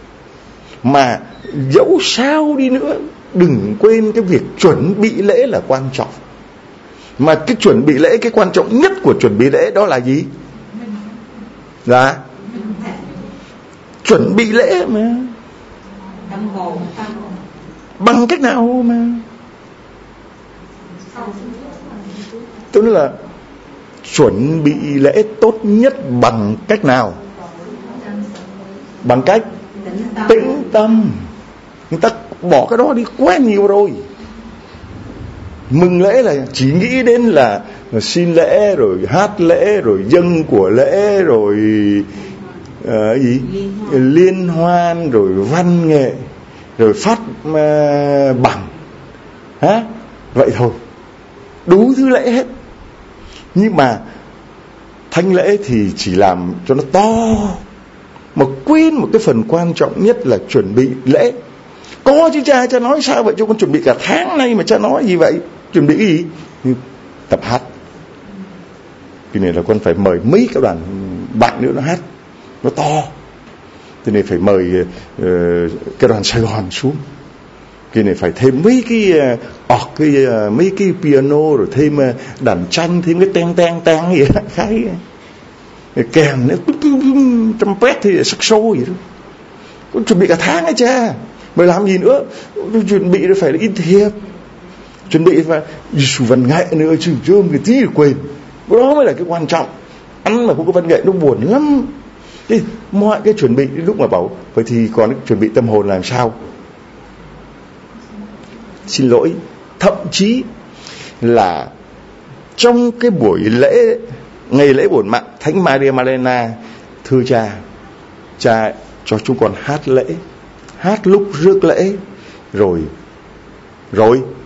Mà dẫu sao đi nữa, đừng quên cái việc chuẩn bị lễ là quan trọng. Mà cái chuẩn bị lễ, cái quan trọng nhất của chuẩn bị lễ đó là gì? Dạ, chuẩn bị lễ mà bằng cách nào mà tôi nói là chuẩn bị lễ tốt nhất bằng cách nào? Bằng cách tĩnh tâm. Người ta bỏ cái đó đi quá nhiều rồi. Mừng lễ là chỉ nghĩ đến là xin lễ, rồi hát lễ, rồi dâng của lễ, rồi uh, gì liên hoan, rồi văn nghệ, rồi phát uh, bằng, hả? Vậy thôi, đủ thứ lễ hết. Nhưng mà thánh lễ thì chỉ làm cho nó to, mà quên một cái phần quan trọng nhất là chuẩn bị lễ. Có chứ cha, cha nói sao vậy? Cho con chuẩn bị cả tháng nay mà cha nói gì vậy? Chuẩn bị cái gì? Tập hát. Cái này là con phải mời mấy cái đoàn bạn nữa nó hát, nó to. Cái này phải mời uh, cái đoàn Sài Gòn xuống. Cái này phải thêm mấy cái ọt, uh, cái uh, mấy cái piano, rồi thêm uh, đàn tranh, thêm cái teng teng teng gì đó, khái kèn nữa, trumpet thì sắc xô vậy đó. Con chuẩn bị cả tháng ấy cha. Mày làm gì nữa? Chuẩn bị phải là in thiệp, chuẩn bị và Giêsu văn nghệ nữa chứ, chứ cái tí là quên. Đó mới là cái quan trọng. Ăn mà không có văn nghệ nó buồn lắm. Thế mọi cái chuẩn bị lúc mà bảo vậy thì còn chuẩn bị tâm hồn làm sao? Xin lỗi, thậm chí là trong cái buổi lễ, ngày lễ bổn mạng Thánh Maria Magdalena, thưa cha, cha cho chúng con hát lễ, hát lúc rước lễ, rồi rồi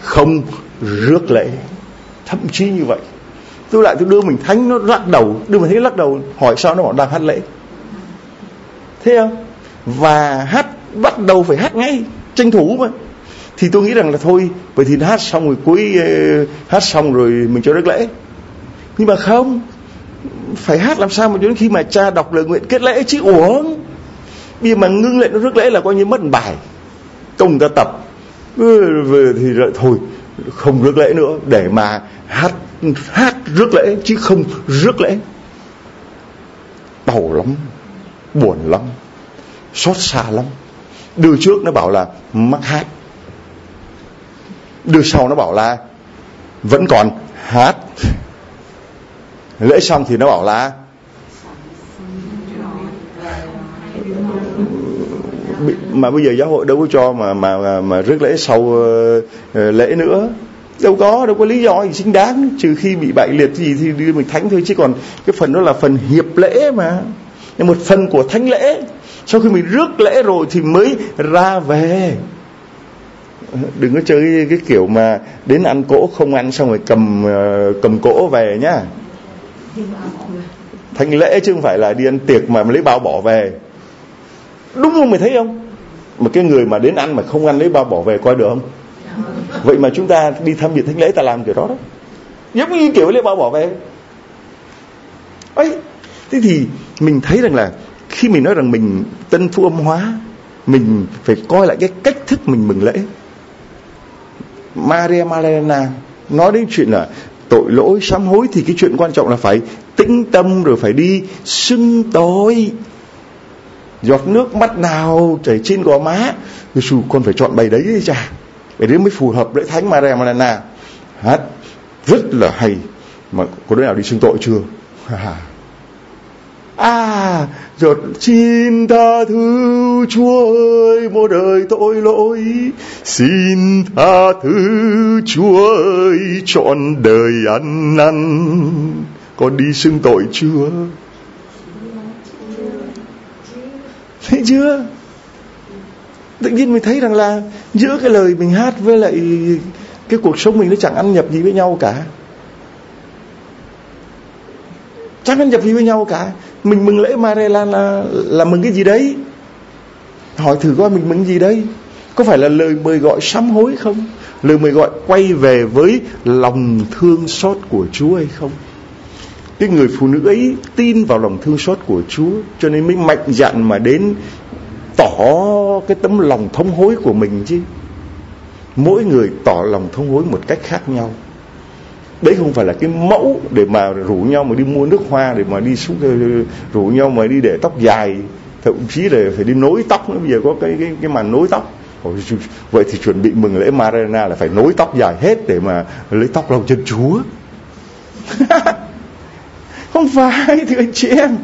không rước lễ. Thậm chí như vậy, tôi lại tôi đưa mình thánh nó lắc đầu, đưa mình thánh lắc đầu, hỏi sao, nó bảo đang hát lễ. Thế không? Và hát bắt đầu phải hát ngay, tranh thủ mà. Thì tôi nghĩ rằng là thôi, vậy thì hát xong rồi cuối hát xong rồi mình cho rước lễ. Nhưng mà không, phải hát làm sao mà cho đến khi mà cha đọc lời nguyện kết lễ chứ uổng. Bây giờ mà ngưng lại nó rước lễ là coi như mất bài, công ta tập. Ừ, thì lại thôi không rước lễ nữa, để mà hát hát rước lễ chứ không rước lễ. Đau lắm, buồn lắm, xót xa lắm. Đưa trước nó bảo là mắc hát, đưa sau nó bảo là vẫn còn hát. Lễ xong thì nó bảo là mà bây giờ giáo hội đâu có cho mà mà mà, mà rước lễ sau uh, lễ nữa. Đâu có, đâu có lý do gì chính đáng, trừ khi bị bại liệt gì thì đưa mình thánh thôi, chứ còn cái phần đó là phần hiệp lễ mà, là một phần của thánh lễ. Sau khi mình rước lễ rồi thì mới ra về. Đừng có chơi cái, cái kiểu mà đến ăn cỗ không ăn xong rồi cầm uh, cầm cỗ về nhá. Thánh lễ chứ không phải là đi ăn tiệc mà lấy bao bỏ về. Đúng không, mày thấy không? Mà cái người mà đến ăn mà không ăn lấy bao bỏ về coi được không? Vậy mà chúng ta đi tham dự thánh lễ ta làm kiểu đó đó, giống như kiểu lấy bao bỏ về ấy. Thế thì mình thấy rằng là khi mình nói rằng mình tân phu âm hóa, mình phải coi lại cái cách thức mình mừng lễ. Maria Magdalena nói đến chuyện là tội lỗi sám hối, thì cái chuyện quan trọng là phải tĩnh tâm, rồi phải đi xưng tội. Giọt nước mắt nào chảy trên gò má, Giêsu con phải chọn bài đấy đấy cha, bài đấy mới phù hợp lễ thánh Maria Magdalena. Hát rất là hay. Mà có đứa nào đi xưng tội chưa? À, giọt xin tha thứ Chúa ơi, một đời tội lỗi, xin tha thứ Chúa ơi, trọn đời ăn năn. Con đi xưng tội chưa? Thấy chưa? Tự nhiên mình thấy rằng là giữa cái lời mình hát với lại cái cuộc sống mình nó chẳng ăn nhập gì với nhau cả. Chẳng ăn nhập gì với nhau cả. Mình mừng lễ Maria là, là, là mừng cái gì đấy? Hỏi thử coi mình mừng gì đấy? Có phải là lời mời gọi sám hối không? Lời mời gọi quay về với lòng thương xót của Chúa hay không? Cái người phụ nữ ấy tin vào lòng thương xót của Chúa, cho nên mới mạnh dạn mà đến tỏ cái tấm lòng thống hối của mình chứ. Mỗi người tỏ lòng thống hối một cách khác nhau. Đấy không phải là cái mẫu để mà rủ nhau mà đi mua nước hoa, để mà đi xuống, rủ nhau mà đi để tóc dài, thậm chí là phải đi nối tóc nữa. Bây giờ có cái cái cái màn nối tóc. Vậy thì chuẩn bị mừng lễ Maria là phải nối tóc dài hết để mà lấy tóc lau chân Chúa. Không phải thì anh chị em.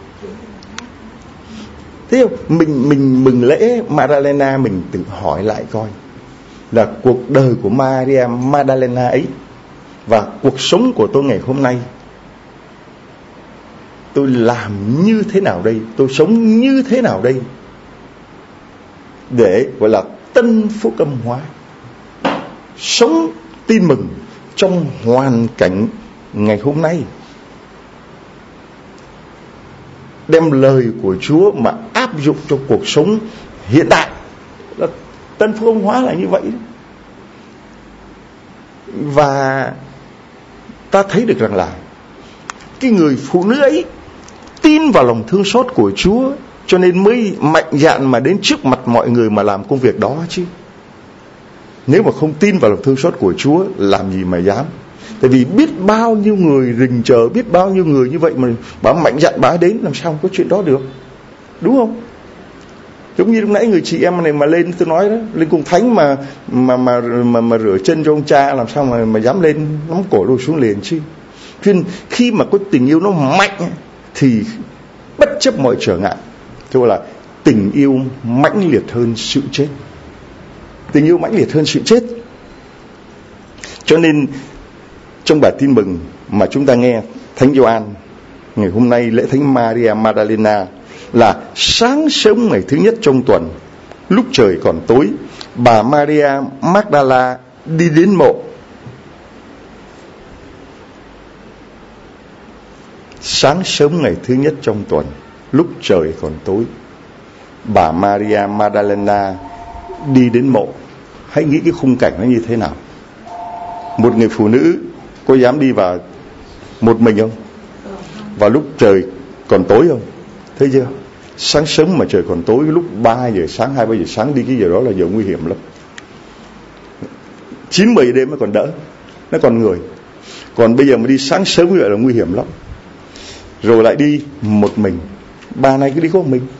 Thế không? Mình mình mừng lễ Magdalena, mình tự hỏi lại coi là cuộc đời của Maria Magdalena ấy và cuộc sống của tôi ngày hôm nay, tôi làm như thế nào đây, tôi sống như thế nào đây để gọi là tân phúc âm hóa, sống tin mừng trong hoàn cảnh ngày hôm nay, đem lời của Chúa mà áp dụng cho cuộc sống hiện tại. Là tân phúc âm hóa là như vậy. Và ta thấy được rằng là cái người phụ nữ ấy tin vào lòng thương xót của Chúa, cho nên mới mạnh dạn mà đến trước mặt mọi người mà làm công việc đó chứ. Nếu mà không tin vào lòng thương xót của Chúa, làm gì mà dám. Tại vì biết bao nhiêu người rình chờ, biết bao nhiêu người như vậy mà bà mạnh dạn bà đến, làm sao không có chuyện đó được, đúng không? Giống như lúc nãy người chị em này mà lên, tôi nói đó, lên cùng thánh mà mà mà mà, mà rửa chân cho ông cha, làm sao mà mà dám lên nắm cổ lùi xuống liền chứ. Cho nên khi mà có tình yêu nó mạnh thì bất chấp mọi trở ngại, tức là tình yêu mãnh liệt hơn sự chết. Tình yêu mãnh liệt hơn sự chết. Cho nên trong bài tin mừng mà chúng ta nghe Thánh Gioan ngày hôm nay, lễ Thánh Maria Magdalena, là sáng sớm ngày thứ nhất trong tuần, lúc trời còn tối, bà Maria Magdala đi đến mộ. Sáng sớm ngày thứ nhất trong tuần, lúc trời còn tối, bà Maria Magdalena đi đến mộ. Hãy nghĩ cái khung cảnh nó như thế nào. Một người phụ nữ có dám đi vào một mình không? Vào lúc trời còn tối không? Thấy chưa? Sáng sớm mà trời còn tối, lúc ba giờ sáng, hai ba giờ sáng đi cái giờ đó là giờ nguy hiểm lắm. chín mười đêm nó còn đỡ, nó còn người. Còn bây giờ mà đi sáng sớm như vậy là nguy hiểm lắm. Rồi lại đi một mình. Bà này cứ đi có một mình.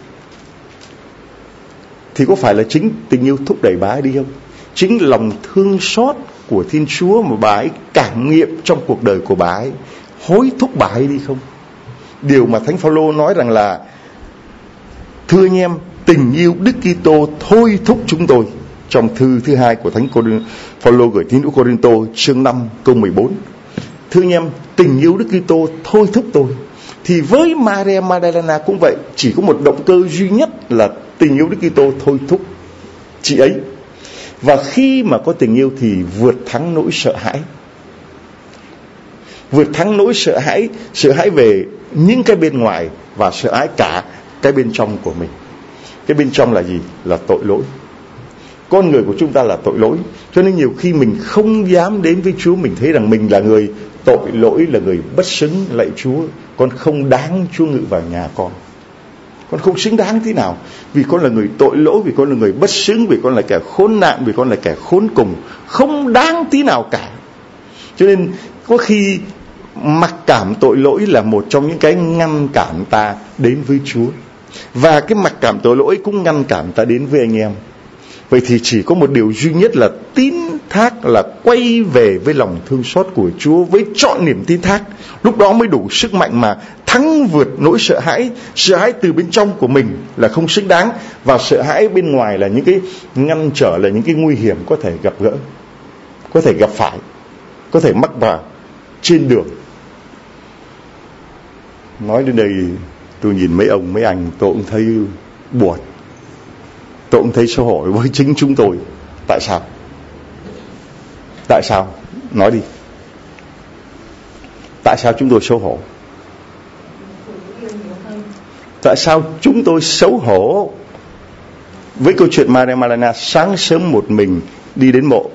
Thì có phải là chính tình yêu thúc đẩy bà ấy đi không? Chính lòng thương xót của Thiên Chúa mà bà ấy cảm nghiệm trong cuộc đời của bà ấy hối thúc bà ấy đi không? Điều mà Thánh Phaolô nói rằng là: thưa anh em, tình yêu Đức Kitô thôi thúc chúng tôi. Trong thư thứ hai của Thánh Phaolô gửi tín hữu Cô-rinh-tô chương năm câu mười bốn. Thưa anh em, tình yêu Đức Kitô thôi thúc tôi. Thì với Maria Magdalena cũng vậy, chỉ có một động cơ duy nhất là tình yêu Đức Kitô thôi thúc chị ấy. Và khi mà có tình yêu thì vượt thắng nỗi sợ hãi. Vượt thắng nỗi sợ hãi, sợ hãi về những cái bên ngoài và sợ hãi cả cái bên trong của mình. Cái bên trong là gì? Là tội lỗi. Con người của chúng ta là tội lỗi. Cho nên nhiều khi mình không dám đến với Chúa. Mình thấy rằng mình là người tội lỗi, là người bất xứng. Lạy Chúa, con không đáng Chúa ngự vào nhà con. Con không xứng đáng thế nào. Vì con là người tội lỗi, vì con là người bất xứng, vì con là kẻ khốn nạn, vì con là kẻ khốn cùng. Không đáng tí nào cả. Cho nên có khi mặc cảm tội lỗi là một trong những cái ngăn cản ta đến với Chúa. Và cái mặc cảm tội lỗi cũng ngăn cản ta đến với anh em. Vậy thì chỉ có một điều duy nhất là tín thác, là quay về với lòng thương xót của Chúa, với trọn niềm tín thác. Lúc đó mới đủ sức mạnh mà thắng vượt nỗi sợ hãi. Sợ hãi từ bên trong của mình là không xứng đáng, và sợ hãi bên ngoài là những cái ngăn trở, là những cái nguy hiểm có thể gặp gỡ, có thể gặp phải, có thể mắc vào trên đường. Nói đến đây tôi nhìn mấy ông mấy anh, tôi cũng thấy buồn, tôi cũng thấy xấu hổ với chính chúng tôi. Tại sao? Tại sao? Nói đi. Tại sao chúng tôi xấu hổ? Tại sao chúng tôi xấu hổ với câu chuyện Maria Magdalena sáng sớm một mình đi đến mộ?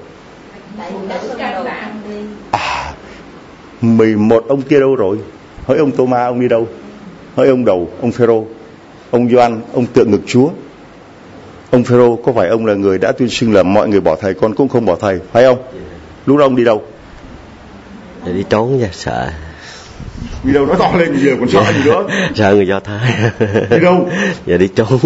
À, mười một ông kia đâu rồi? Hỏi ông Tô-ma, ông đi đâu? Hỏi ông đầu, ông Phêrô, ông Gioan, ông tựa ngực Chúa. Ông Phêrô có phải ông là người đã tuyên xưng là mọi người bỏ thầy, con cũng không bỏ thầy, phải không? Lúc đó ông đi đâu? Để đi trốn nha, sợ. Đi đâu nói to lên, giờ còn sợ gì nữa? Sợ người Do Thái. Đi đâu? Giờ đi trốn.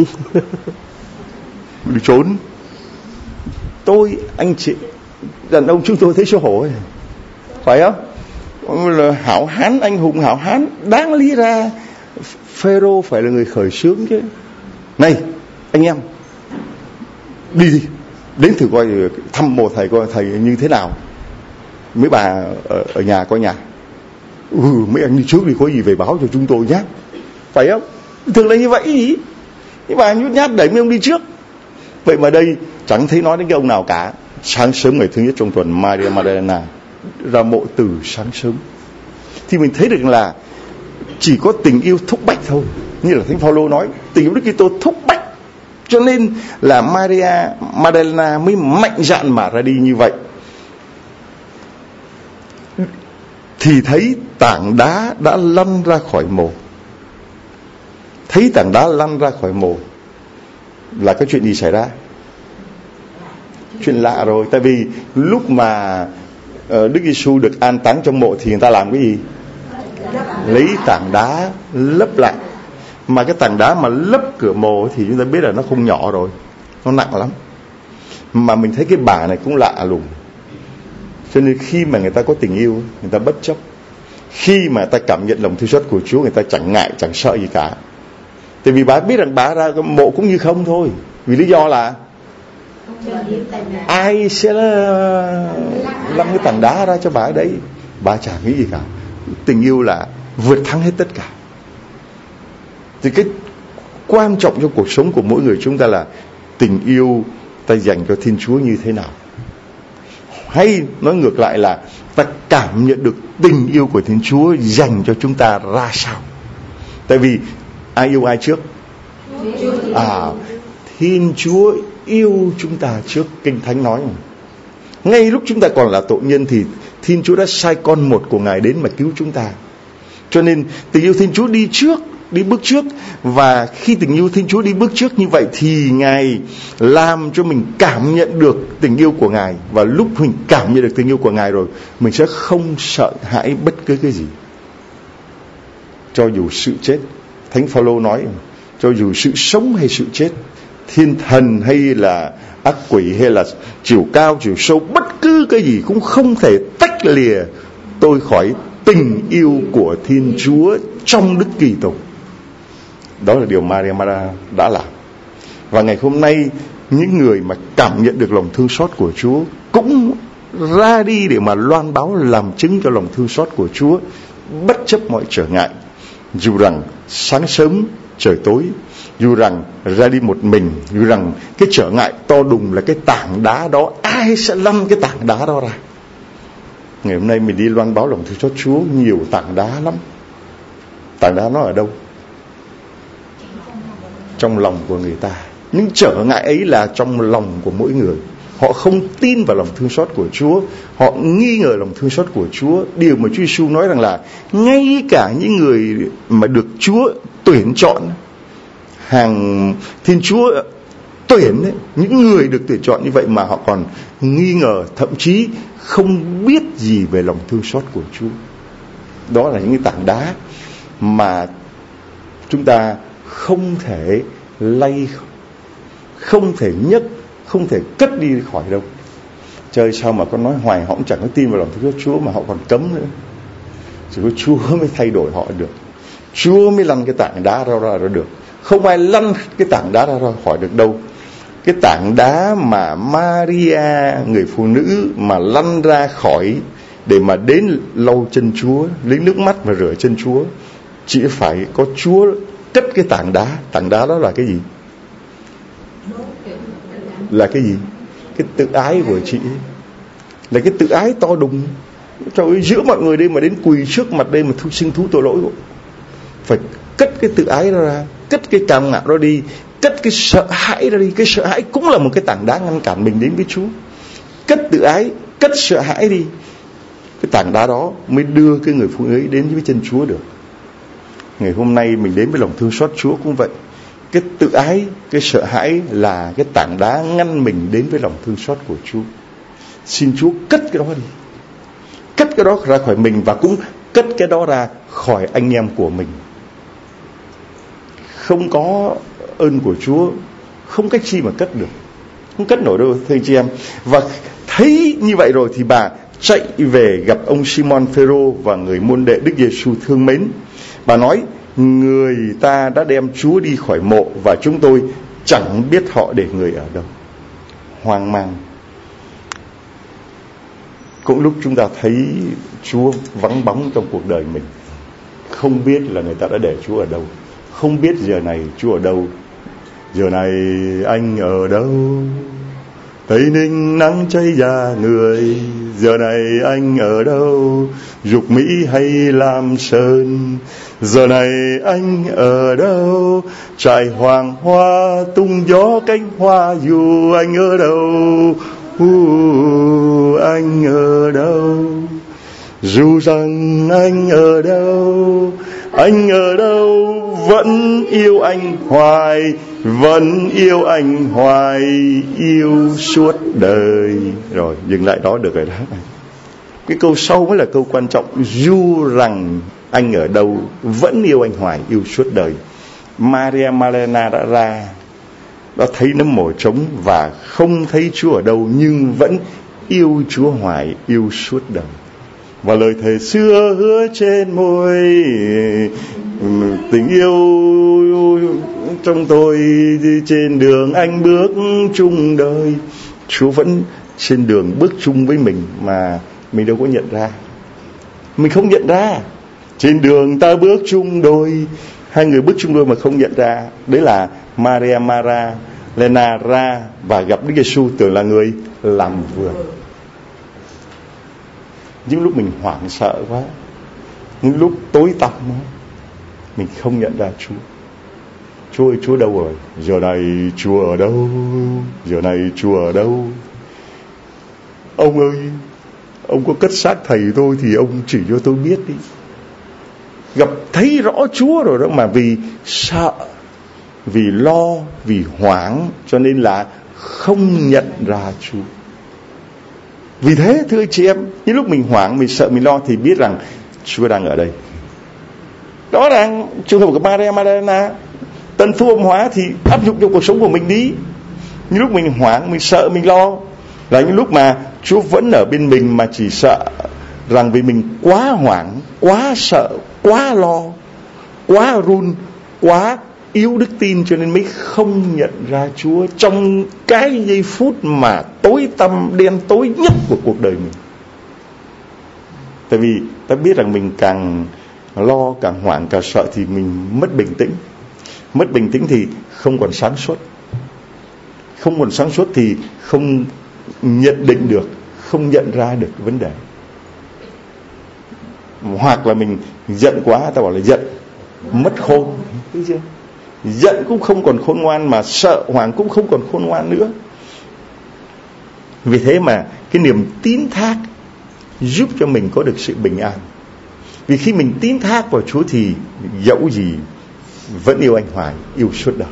Đi trốn. Tôi, anh chị, đàn ông chúng tôi thấy xấu hổ ấy. Phải không? Ông là hảo hán, anh hùng hảo hán. Đáng lý ra Phêrô phải là người khởi xướng chứ. Này, anh em, đi đi, đến thử coi thăm mộ thầy coi thầy như thế nào. Mấy bà ở, ở nhà coi nhà. Ừ, mấy anh đi trước đi, có gì về báo cho chúng tôi nhé. Phải không? Thường là như vậy ý. Mấy bà nhút nhát đẩy mấy ông đi trước. Vậy mà đây chẳng thấy nói đến cái ông nào cả. Sáng sớm ngày thứ nhất trong tuần, Maria Magdalena ra mộ từ sáng sớm. Thì mình thấy được là chỉ có tình yêu thúc bách thôi. Như là Thánh Phaolô nói, tình yêu Đức Kitô thúc bách. Cho nên là Maria Magdalena mới mạnh dạn mà ra đi như vậy. Thì thấy tảng đá đã lăn ra khỏi mồ. Thấy tảng đá lăn ra khỏi mồ là cái chuyện gì xảy ra? Chuyện lạ rồi. Tại vì lúc mà uh, Đức Giêsu được an táng trong mộ thì người ta làm cái gì? Lấy tảng đá lấp lại. Mà cái tảng đá mà lấp cửa mồ thì chúng ta biết là nó không nhỏ rồi, nó nặng lắm. Mà mình thấy cái bà này cũng lạ lùng. Cho nên khi mà người ta có tình yêu, người ta bất chấp. Khi mà người ta cảm nhận lòng thương xót của Chúa, người ta chẳng ngại, chẳng sợ gì cả. Tại vì bà biết rằng bà ra cái mộ cũng như không thôi. Vì lý do là ai sẽ lăn cái tảng đá ra cho bà ở đấy. Bà chẳng nghĩ gì cả. Tình yêu là vượt thắng hết tất cả. Thì cái quan trọng trong cuộc sống của mỗi người chúng ta là tình yêu ta dành cho Thiên Chúa như thế nào. Hay nói ngược lại là ta cảm nhận được tình yêu của Thiên Chúa dành cho chúng ta ra sao? Tại vì ai yêu ai trước? À, Thiên Chúa yêu chúng ta trước. Kinh Thánh nói mà. Ngay lúc chúng ta còn là tội nhân thì Thiên Chúa đã sai con một của Ngài đến mà cứu chúng ta. Cho nên tình yêu Thiên Chúa đi trước, đi bước trước. Và khi tình yêu Thiên Chúa đi bước trước như vậy thì Ngài làm cho mình cảm nhận được tình yêu của Ngài. Và lúc mình cảm nhận được tình yêu của Ngài rồi, mình sẽ không sợ hãi bất cứ cái gì, cho dù sự chết. Thánh Phaolô nói, cho dù sự sống hay sự chết, thiên thần hay là ác quỷ hay là chiều cao chiều sâu, bất cứ cái gì cũng không thể tách lìa tôi khỏi tình yêu của Thiên Chúa trong Đức Kitô. Đó là điều Maria Magdalena đã làm. Và ngày hôm nay, những người mà cảm nhận được lòng thương xót của Chúa cũng ra đi để mà loan báo làm chứng cho lòng thương xót của Chúa, bất chấp mọi trở ngại. Dù rằng sáng sớm trời tối, dù rằng ra đi một mình, dù rằng cái trở ngại to đùng là cái tảng đá đó, ai sẽ lăn cái tảng đá đó ra? Ngày hôm nay mình đi loan báo lòng thương xót Chúa, nhiều tảng đá lắm. Tảng đá nó ở đâu? Trong lòng của người ta. Những trở ngại ấy là trong lòng của mỗi người. Họ không tin vào lòng thương xót của Chúa, họ nghi ngờ lòng thương xót của Chúa. Điều mà Chúa Giêsu nói rằng là ngay cả những người mà được Chúa tuyển chọn, hàng Thiên Chúa tuyển ấy, những người được tuyển chọn như vậy mà họ còn nghi ngờ, thậm chí không biết gì về lòng thương xót của Chúa. Đó là những cái tảng đá mà chúng ta không thể lay, không thể nhấc, không thể cất đi khỏi đâu. Trời, sao mà con nói hoài họ cũng chẳng có tin vào lòng thương xót Chúa mà họ còn cấm nữa. Chỉ có Chúa mới thay đổi họ được, Chúa mới lăn cái tảng đá ra ra được. Không ai lăn cái tảng đá ra ra khỏi được đâu. Cái tảng đá mà Maria, người phụ nữ mà lăn ra khỏi để mà đến lau chân Chúa, lấy nước mắt và rửa chân Chúa, chỉ phải có Chúa cất cái tảng đá. Tảng đá đó là cái gì? Là cái gì? Cái tự ái của chị ấy. Là cái tự ái to đùng. Trời ơi, giữa mọi người đây mà đến quỳ trước mặt đây mà thu xin thú tội lỗi. Phải cất cái tự ái đó ra, cất cái cam ngạo đó đi, cất cái sợ hãi ra đi. Cái sợ hãi cũng là một cái tảng đá ngăn cản mình đến với Chúa. Cất tự ái, cất sợ hãi đi. Cái tảng đá đó mới đưa cái người phụ nữ ấy đến với chân Chúa được. Ngày hôm nay mình đến với lòng thương xót Chúa cũng vậy. Cái tự ái, cái sợ hãi là cái tảng đá ngăn mình đến với lòng thương xót của Chúa. Xin Chúa cất cái đó đi, cất cái đó ra khỏi mình, và cũng cất cái đó ra khỏi anh em của mình. Không có ơn của Chúa, không cách chi mà cất được, không cất nổi đâu thưa chị em. Và thấy như vậy rồi thì bà chạy về gặp ông Simon Phêrô và người môn đệ Đức Giêsu thương mến. Bà nói: người ta đã đem Chúa đi khỏi mộ và chúng tôi chẳng biết họ để người ở đâu. Hoang mang. Cũng lúc chúng ta thấy Chúa vắng bóng trong cuộc đời mình, không biết là người ta đã để Chúa ở đâu, không biết giờ này Chúa ở đâu. Giờ này anh ở đâu? Tây Ninh nắng cháy da người. Giờ này anh ở đâu? Dục Mỹ hay Lam Sơn? Giờ này anh ở đâu? Trại hoàng hoa tung gió cánh hoa dù. Anh ở đâu? Uh, anh ở đâu? Dù rằng anh ở đâu, anh ở đâu vẫn yêu anh hoài, vẫn yêu anh hoài, yêu suốt đời. Rồi dừng lại đó được rồi đó. Cái câu sau mới là câu quan trọng. Dù rằng anh ở đâu vẫn yêu anh hoài, yêu suốt đời. Maria Magdalena đã ra, đã thấy nấm mồ trống và không thấy Chúa ở đâu, nhưng vẫn yêu Chúa hoài, yêu suốt đời. Và lời thề xưa hứa trên môi, tình yêu trong tôi trên đường anh bước chung đời. Chúa vẫn trên đường bước chung với mình mà mình đâu có nhận ra. Mình không nhận ra. Trên đường ta bước chung đôi, hai người bước chung đôi mà không nhận ra. Đấy là Maria Magdalena ra và gặp Đức Giêsu, tưởng là người làm vườn. những lúc mình hoảng sợ quá, những lúc tối tăm quá, mình không nhận ra Chúa. Chúa ơi, Chúa đâu rồi? Giờ này Chúa ở đâu? Giờ này Chúa ở đâu? Ông ơi, ông có cất xác thầy tôi thì ông chỉ cho tôi biết đi. Gặp thấy rõ Chúa rồi đó mà vì sợ, vì lo, vì hoảng cho nên là không nhận ra Chúa. Vì thế thưa chị em, những lúc mình hoảng, mình sợ, mình lo thì biết rằng Chúa đang ở đây. Đó là trường hợp của Maria Magdalena. Tân phu âm hóa thì áp dụng trong cuộc sống của mình đi. Những lúc mình hoảng, mình sợ, mình lo là những lúc mà Chúa vẫn ở bên mình, mà chỉ sợ rằng vì mình quá hoảng, quá sợ, quá lo, quá run, quá yếu đức tin cho nên mới không nhận ra Chúa trong cái giây phút mà tối tăm đen tối nhất của cuộc đời mình. Tại vì ta biết rằng mình càng lo, càng hoảng, càng sợ thì mình mất bình tĩnh. Mất bình tĩnh thì không còn sáng suốt. Không còn sáng suốt thì không nhận định được, không nhận ra được vấn đề. Hoặc là mình giận quá, ta bảo là giận mất khôn, thấy chưa? Giận cũng không còn khôn ngoan, mà sợ hoảng cũng không còn khôn ngoan nữa. Vì thế mà cái niềm tín thác giúp cho mình có được sự bình an. Vì khi mình tín thác vào Chúa thì dẫu gì vẫn yêu anh hoài, yêu suốt đời.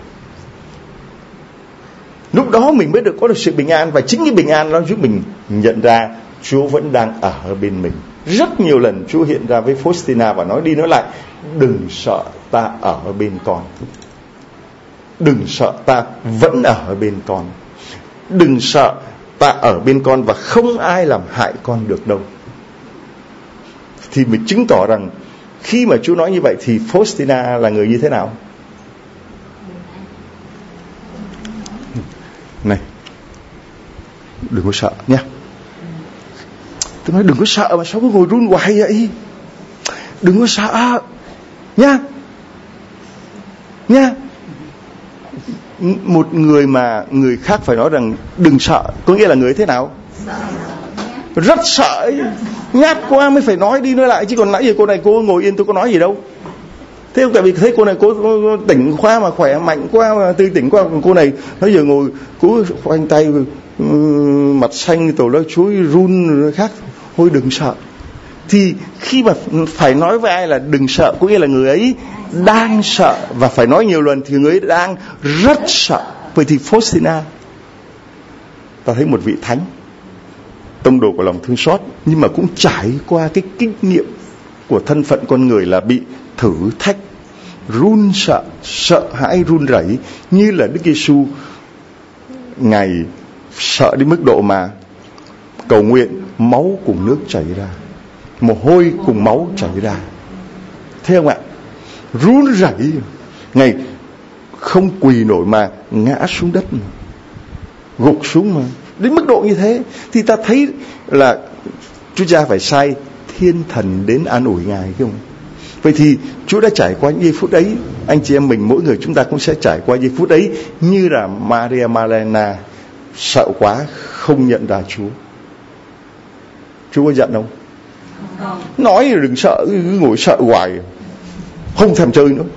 Lúc đó mình mới được có được sự bình an. Và chính cái bình an nó giúp mình nhận ra Chúa vẫn đang ở bên mình. Rất nhiều lần Chúa hiện ra với Faustina và nói đi nói lại: đừng sợ, ta ở bên con. Đừng sợ, ta vẫn ở bên con. Đừng sợ, ta ở bên con và không ai làm hại con được đâu. Thì mình chứng tỏ rằng khi mà Chúa nói như vậy thì Faustina là người như thế nào? Này, đừng có sợ nha. Tôi nói đừng có sợ mà sao cứ ngồi run hoài vậy? Đừng có sợ nha. Nha. Một người mà người khác phải nói rằng đừng sợ, có nghĩa là người thế nào? Rất sợ ấy. Nhát quá mới phải nói đi nói lại. Chứ còn nãy giờ cô này cô ngồi yên tôi có nói gì đâu. Thế không, tại vì thấy cô này cô, cô tỉnh quá mà khỏe mạnh quá mà tươi tỉnh quá. Còn cô này nói giờ ngồi cứ khoanh tay mặt xanh tổ lá chuối run khác. Thôi đừng sợ. Thì khi mà phải nói với ai là đừng sợ, có nghĩa là người ấy đang sợ, và phải nói nhiều lần thì người ấy đang rất sợ. Vậy thì Faustina, ta thấy một vị thánh, tông đồ của lòng thương xót, nhưng mà cũng trải qua cái kinh nghiệm của thân phận con người là bị thử thách, run sợ, sợ hãi run rẩy như là Đức Giêsu. Ngài sợ đến mức độ mà cầu nguyện máu cùng nước chảy ra, mồ hôi cùng máu chảy ra. Thấy không ạ? Run rẩy, Ngài không quỳ nổi mà ngã xuống đất mà, gục xuống mà. Đến mức độ như thế thì ta thấy là Chúa Cha phải sai thiên thần đến an ủi Ngài, phải không? Vậy thì Chúa đã trải qua những giây phút ấy. Anh chị em mình, mỗi người chúng ta cũng sẽ trải qua giây phút ấy, như là Maria Magdalena sợ quá không nhận ra Chúa. Chúa có giận không? Không. Nói đừng sợ, cứ ngồi sợ hoài, không thèm chơi nữa.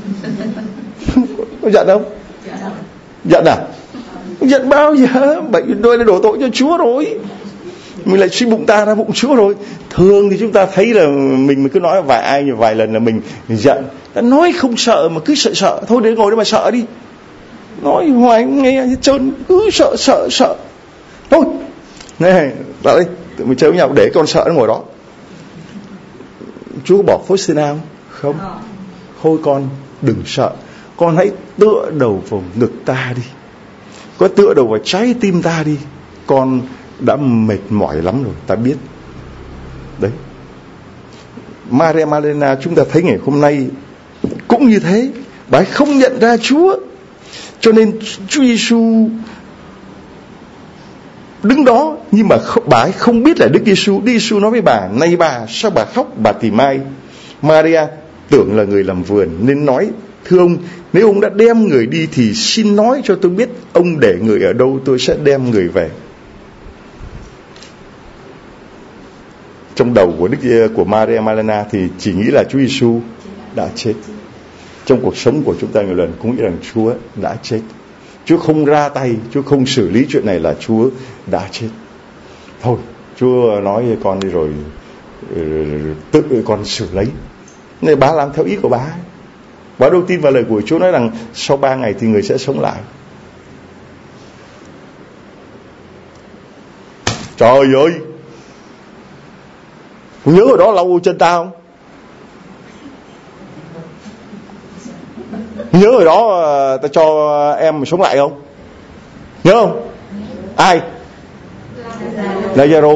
Có giận không? Giận à? Giận bao giờ? Vậy tôi đã đổ tội cho Chúa rồi. Mình lại suy bụng ta ra bụng Chúa rồi. Thường thì chúng ta thấy là mình, mình cứ nói vài ai vài lần là mình giận. Ta nói không sợ mà cứ sợ sợ. Thôi để ngồi đó mà sợ đi. Nói hoài nghe hết trơn, cứ sợ sợ sợ. Thôi này, lại đây, tụi mình chơi với nhau, để con sợ nó ngồi đó. Chúa có bỏ Faustina không? Không. Thôi con đừng sợ, con hãy tựa đầu vào ngực ta đi, có tựa đầu vào trái tim ta đi. Con đã mệt mỏi lắm rồi, ta biết. Đấy, Maria Magdalena chúng ta thấy ngày hôm nay cũng như thế. Bà ấy không nhận ra Chúa, cho nên Chúa Giêsu đứng đó, nhưng mà bà ấy không biết là Đức Giêsu. Đức Giêsu nói với bà: này bà, sao bà khóc? Bà tìm ai? Maria tưởng là người làm vườn nên nói: thưa ông, nếu ông đã đem người đi thì xin nói cho tôi biết ông để người ở đâu, tôi sẽ đem người về. trong đầu của Đức của Maria Magdalena thì chỉ nghĩ là Chúa Giêsu đã chết. Trong cuộc sống của chúng ta nhiều lần cũng nghĩ rằng Chúa đã chết. Chúa không ra tay, Chúa không xử lý chuyện này là Chúa đã chết. Thôi, Chúa nói con đi rồi, tự con xử lấy. Nên bà làm theo ý của bà. Bà đâu tin vào lời của Chúa nói rằng sau ba ngày thì người sẽ sống lại. Trời ơi, nhớ hồi đó lau chân ta không? Nhớ hồi đó ta cho em sống lại không? Nhớ không? Ai? Lazaro.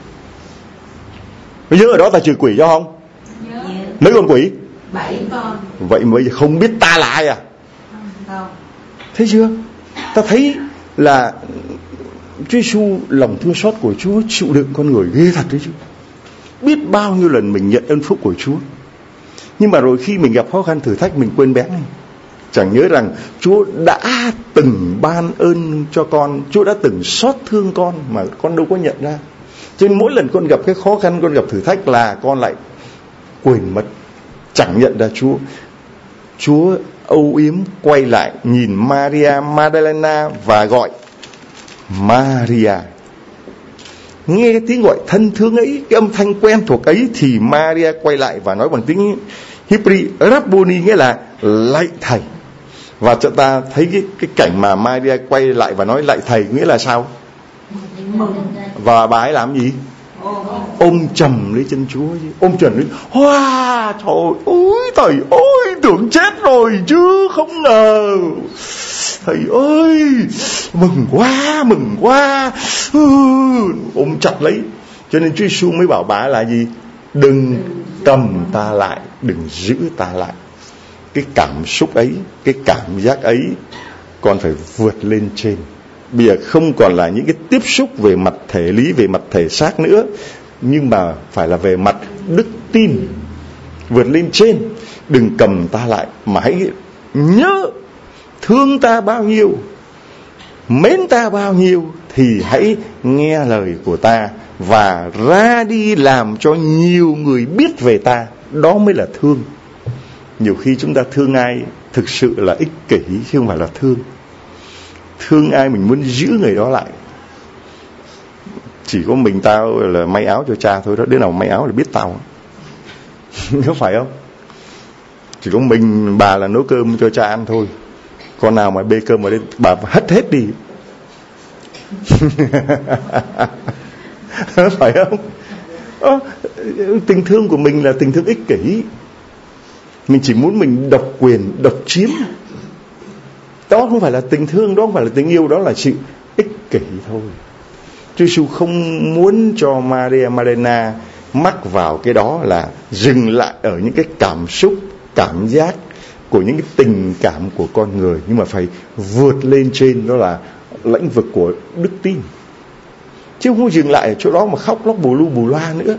Nhớ hồi đó ta trừ quỷ cho không? Nhớ. Mấy con quỷ? Bảy con. Vậy mà không biết ta là ai à? Không. Thấy chưa? Ta thấy là Chúa Giêsu, lòng thương xót của Chúa, chịu đựng con người ghê thật đấy chứ. Biết bao nhiêu lần mình nhận ơn phúc của Chúa, nhưng mà rồi khi mình gặp khó khăn thử thách mình quên bén, chẳng nhớ rằng Chúa đã từng ban ơn cho con, Chúa đã từng xót thương con mà con đâu có nhận ra. Cho nên mỗi lần con gặp cái khó khăn, con gặp thử thách là con lại quên mất, chẳng nhận ra Chúa. Chúa âu yếm quay lại nhìn Maria Magdalena và gọi Maria. Nghe cái tiếng gọi thân thương ấy, cái âm thanh quen thuộc ấy, thì Maria quay lại và nói bằng tiếng Hebrew Rabboni, nghĩa là lạy thầy. Và cho ta thấy cái, cái cảnh mà Maria quay lại và nói lạy thầy nghĩa là sao? Và bà ấy làm gì? Ôm chầm lấy chân Chúa, ôm chầm lấy. Hoa, trời ơi, thầy ơi, tưởng chết rồi chứ không ngờ. Thầy ơi, mừng quá, mừng quá. Ừ, ôm chặt lấy. Cho nên Chúa Giêsu mới bảo bà là gì? Đừng cầm ta lại, đừng giữ ta lại. Cái cảm xúc ấy, cái cảm giác ấy còn phải vượt lên trên. Bây giờ không còn là những cái tiếp xúc về mặt thể lý, về mặt thể xác nữa, nhưng mà phải là về mặt đức tin. Vượt lên trên. Đừng cầm ta lại, mà hãy nhớ thương ta bao nhiêu, mến ta bao nhiêu, thì hãy nghe lời của ta và ra đi làm cho nhiều người biết về ta. Đó mới là thương. Nhiều khi chúng ta thương ai thực sự là ích kỷ, chứ không phải là thương. Thương ai mình muốn giữ người đó lại. Chỉ có mình tao là may áo cho cha thôi đó. Đứa nào may áo là biết tao. Có phải không? Chỉ có mình bà là nấu cơm cho cha ăn thôi. Con nào mà bê cơm vào đây bà hất hết đi. Phải không? Ờ, tình thương của mình là tình thương ích kỷ. Mình chỉ muốn mình độc quyền, độc chiếm. Đó không phải là tình thương, đó không phải là tình yêu, đó là sự ích kỷ thôi. Chúa Giêsu không muốn cho Maria Magdalena mắc vào cái đó là dừng lại ở những cái cảm xúc, cảm giác của những cái tình cảm của con người, nhưng mà phải vượt lên trên, đó là lĩnh vực của đức tin. Chứ không dừng lại ở chỗ đó mà khóc lóc bù lu bù loa nữa.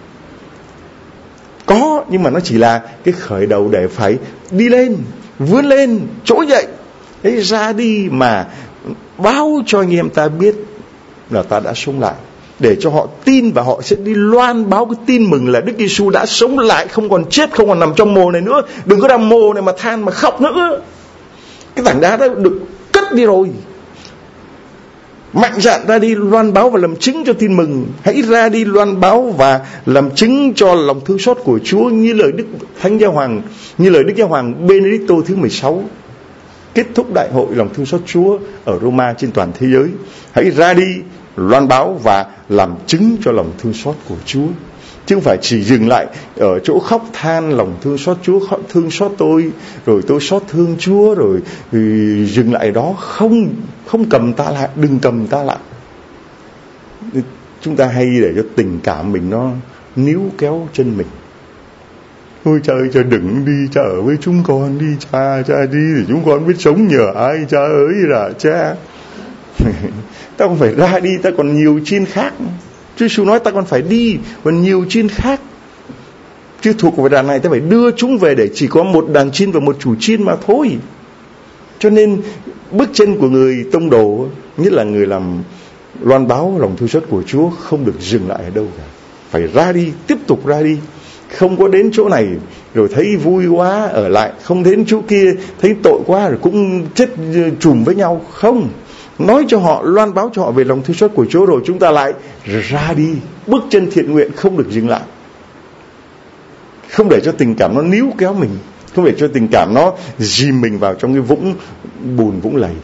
Có, nhưng mà nó chỉ là cái khởi đầu để phải đi lên, vươn lên, trỗi dậy, đấy, ra đi mà báo cho anh em ta biết là ta đã sống lại, để cho họ tin và họ sẽ đi loan báo cái tin mừng là Đức Giêsu đã sống lại, không còn chết, không còn nằm trong mồ này nữa. Đừng có nằm mồ này mà than mà khóc nữa. Cái tảng đá đã được cất đi rồi. Mạnh dạn ra đi loan báo và làm chứng cho tin mừng. Hãy ra đi loan báo và làm chứng cho lòng thương xót của Chúa, như lời Đức Thánh Giáo Hoàng, như lời Đức Giáo Hoàng Benedicto thứ mười sáu kết thúc đại hội lòng thương xót Chúa ở Roma trên toàn thế giới. Hãy ra đi loan báo và làm chứng cho lòng thương xót của Chúa, chứ không phải chỉ dừng lại ở chỗ khóc than lòng thương xót Chúa, thương xót tôi, rồi tôi xót thương Chúa, rồi dừng lại đó. Không, không cầm ta lại, đừng cầm ta lại. Chúng ta hay để cho tình cảm mình nó níu kéo chân mình. Ôi cha ơi, cha đừng đi, cha ở với chúng con đi, cha, cha đi thì chúng con biết sống nhờ ai, cha ơi là cha. Ta còn phải ra đi, ta còn nhiều chiên khác. Chúa Giêsu nói ta còn phải đi, còn nhiều chiên khác. Chứ thuộc về đàn này ta phải đưa chúng về, để chỉ có một đàn chiên và một chủ chiên mà thôi. Cho nên bước chân của người tông đồ, nhất là người làm loan báo lòng thương xót của Chúa, không được dừng lại ở đâu cả. phải ra đi, tiếp tục ra đi. Không có đến chỗ này rồi thấy vui quá ở lại, không đến chỗ kia thấy tội quá rồi cũng chết chùm với nhau. Không, nói cho họ, loan báo cho họ về lòng thương xót của Chúa, rồi chúng ta lại ra đi, bước chân thiện nguyện, không được dừng lại. Không để cho tình cảm nó níu kéo mình, không để cho tình cảm nó dìm mình vào trong cái vũng bùn, vũng lầy.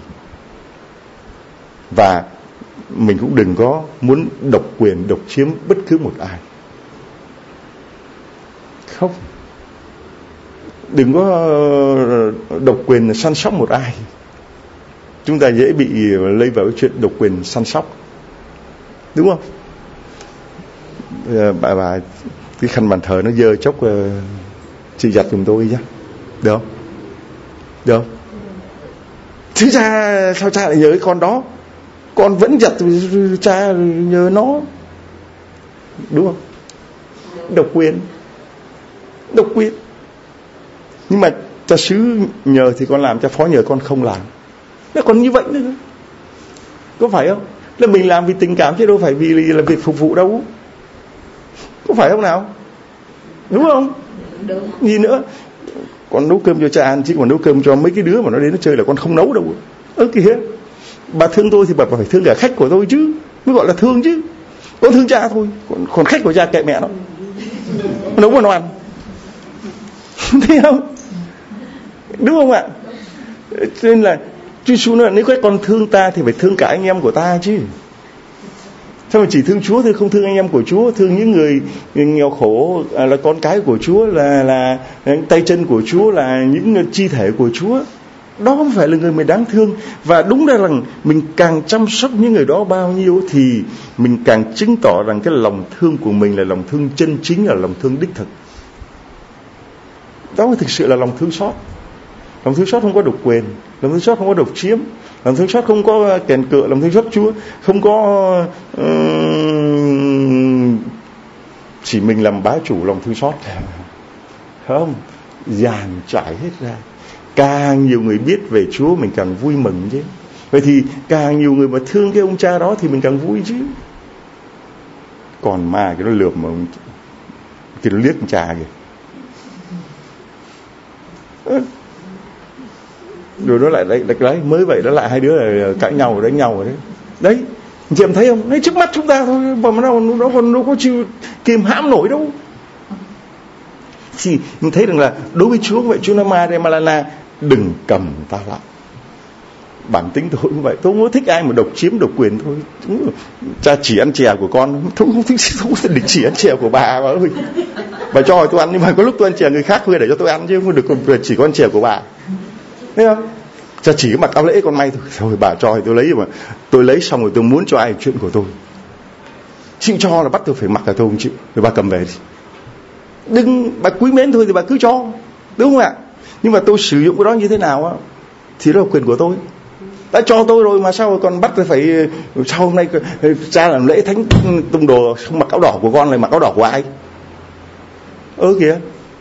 Và mình cũng đừng có muốn độc quyền, độc chiếm bất cứ một ai. Không, đừng có độc quyền săn sóc một ai. Chúng ta dễ bị lây vào cái chuyện độc quyền săn sóc, đúng không? Bà, bà cái khăn bàn thờ nó dơ chốc, chị giặt giùm tôi nhé, được không? Được không? Chứ cha, sao cha lại nhớ cái con đó? Con vẫn giặt, cha nhớ nó, đúng không? Độc quyền, độc quyền. Nhưng mà cha xứ nhờ thì con làm, cha phó nhờ con không làm. Nó còn như vậy nữa, có phải không? Là mình làm vì tình cảm chứ đâu phải vì là việc phục vụ đâu, có phải không nào? Đúng không? Đúng. Gì nữa, con nấu cơm cho cha ăn chứ còn nấu cơm cho mấy cái đứa mà nó đến nó chơi là con không nấu đâu. Ơ kìa, bà thương tôi thì bà phải thương cả khách của tôi chứ, mới gọi là thương chứ. Con thương cha thôi, còn, còn khách của cha kệ mẹ nó, nấu mà nó ăn. Thấy không? Đúng không ạ? Cho nên là Chúa Giêsu nói nếu các con thương ta thì phải thương cả anh em của ta chứ. Sao mà chỉ thương Chúa thôi, không thương anh em của Chúa, thương những người nghèo khổ, là con cái của Chúa, là là tay chân của Chúa, là những chi thể của Chúa. Đó không phải là người mình đáng thương. Và đúng ra rằng mình càng chăm sóc những người đó bao nhiêu thì mình càng chứng tỏ rằng cái lòng thương của mình là lòng thương chân chính, là lòng thương đích thực. Đó thực sự là lòng thương xót. Lòng thương xót không có độc quyền, lòng thương xót không có độc chiếm, lòng thương xót không có kèn cựa, lòng thương xót Chúa không có uh, chỉ mình làm bá chủ lòng thương xót. Không, dàn trải hết ra. Càng nhiều người biết về Chúa mình càng vui mừng chứ. Vậy thì càng nhiều người mà thương cái ông cha đó thì mình càng vui chứ. Còn mà cái nó lượm mà cái nó liếc ông cha kìa, rồi nó lại đấy, đấy mới vậy đó lại hai đứa là cãi nhau đánh nhau rồi đấy. Đấy, chị em thấy không? Đấy trước mắt chúng ta thôi mà nó nó còn nó có chịu kìm hãm nổi đâu. Thì mình thấy rằng là đối với Chúa vậy, Chúa nói Maria Malala đừng cầm ta lại. Bản tính tôi cũng vậy, tôi không thích ai mà độc chiếm độc quyền thôi. Cha chỉ ăn chè của con, tôi không thích, không thích định chỉ ăn chè của bà mà ơi. Bà cho tôi ăn nhưng mà có lúc tôi ăn chè người khác thôi để cho tôi ăn chứ không được chỉ có ăn chè của bà. Thấy không? Cha chỉ cái mặc áo lễ con may thôi. Thôi bà cho thì tôi lấy, mà tôi lấy xong rồi tôi muốn cho ai chuyện của tôi. Chịu cho là bắt tôi phải mặc là tôi không chịu. Rồi bà cầm về đi. Đừng, bà quý mến thôi thì bà cứ cho, đúng không ạ? Nhưng mà tôi sử dụng cái đó như thế nào á thì đó là quyền của tôi. Đã cho tôi rồi mà sao còn bắt tôi phải, sao hôm nay cha làm lễ thánh tung đồ không mặc áo đỏ của con lại mặc áo đỏ của ai? Ơ kìa.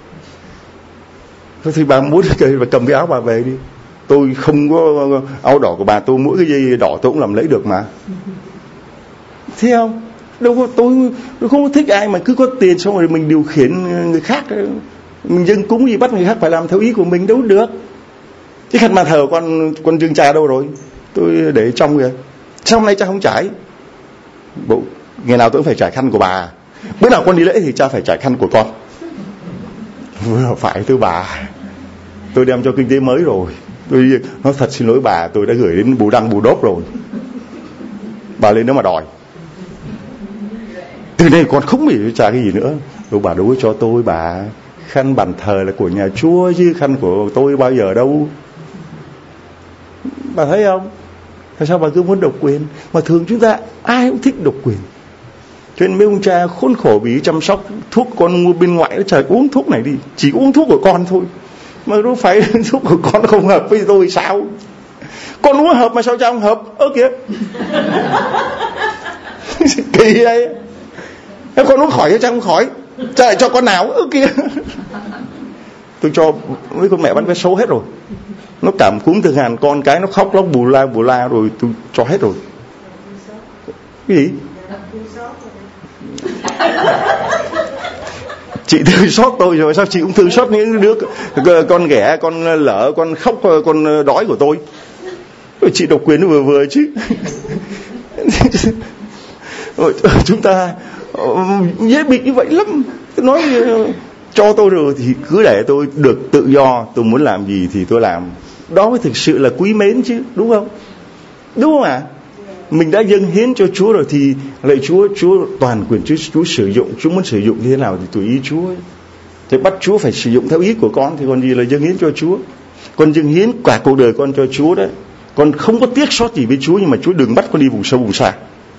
Thì bà muốn bà cầm cái áo bà về đi. Tôi không có áo đỏ của bà, tôi mỗi cái dây đỏ tôi cũng làm lễ được mà. Thấy không? Đâu có, tôi, tôi không có thích ai mà cứ có tiền xong rồi mình điều khiển người khác, mình dâng cúng gì bắt người khác phải làm theo ý của mình, đâu được. Cái khăn bàn thờ con con dương cha đâu rồi? Tôi để trong kìa. Sao hôm nay cha không trải? Bộ ngày nào tôi cũng phải trải khăn của bà. Bữa nào con đi lễ thì cha phải trải khăn của con. Vừa phải thưa bà, tôi đem cho kinh tế mới rồi. Tôi nói thật xin lỗi bà, tôi đã gửi đến Bù Đăng Bù Đốp rồi. Bà lên đó mà đòi. Từ nay con không bị trả cái gì nữa. Rồi bà đâu có cho tôi bà. Khăn bàn thờ là của nhà Chúa chứ khăn của tôi bao giờ đâu. Bà thấy không? Tại sao bà cứ muốn độc quyền? Mà thường chúng ta ai cũng thích độc quyền. Cho nên mấy ông cha khốn khổ vì chăm sóc thuốc con mua bên ngoại, nó trời uống thuốc này đi, chỉ uống thuốc của con thôi. Mà nó phải thuốc của con không hợp với tôi sao? Con uống hợp mà sao cha không hợp? Ơ kìa. Kỳ đây. Con uống khỏi cha không khỏi, cha lại cho con nào? Ơ kìa. Tôi cho mấy con mẹ bán vé số hết rồi. Nó cảm cúm từ Hàn, con cái nó khóc lóc bù la bù la rồi tôi cho hết rồi. Cái gì? Chị thương xót tôi rồi, sao chị cũng thương xót những đứa con ghẻ, con lỡ, con khóc, con đói của tôi? Chị độc quyền nó vừa vừa chứ. Chúng ta dễ bị như vậy lắm. Nói cho tôi rồi thì cứ để tôi được tự do, tôi muốn làm gì thì tôi làm. Đó mới thực sự là quý mến chứ, đúng không? Đúng không ạ? À? Mình đã dâng hiến cho Chúa rồi thì lạy Chúa, Chúa toàn quyền, Chúa, Chúa sử dụng, Chúa muốn sử dụng như thế nào thì tùy ý Chúa ấy. Thì bắt Chúa phải sử dụng theo ý của con thì còn gì là dâng hiến cho Chúa. Con dâng hiến cả cuộc đời con cho Chúa đấy. Con không có tiếc sót gì với Chúa, nhưng mà Chúa đừng bắt con đi vùng sâu vùng xa.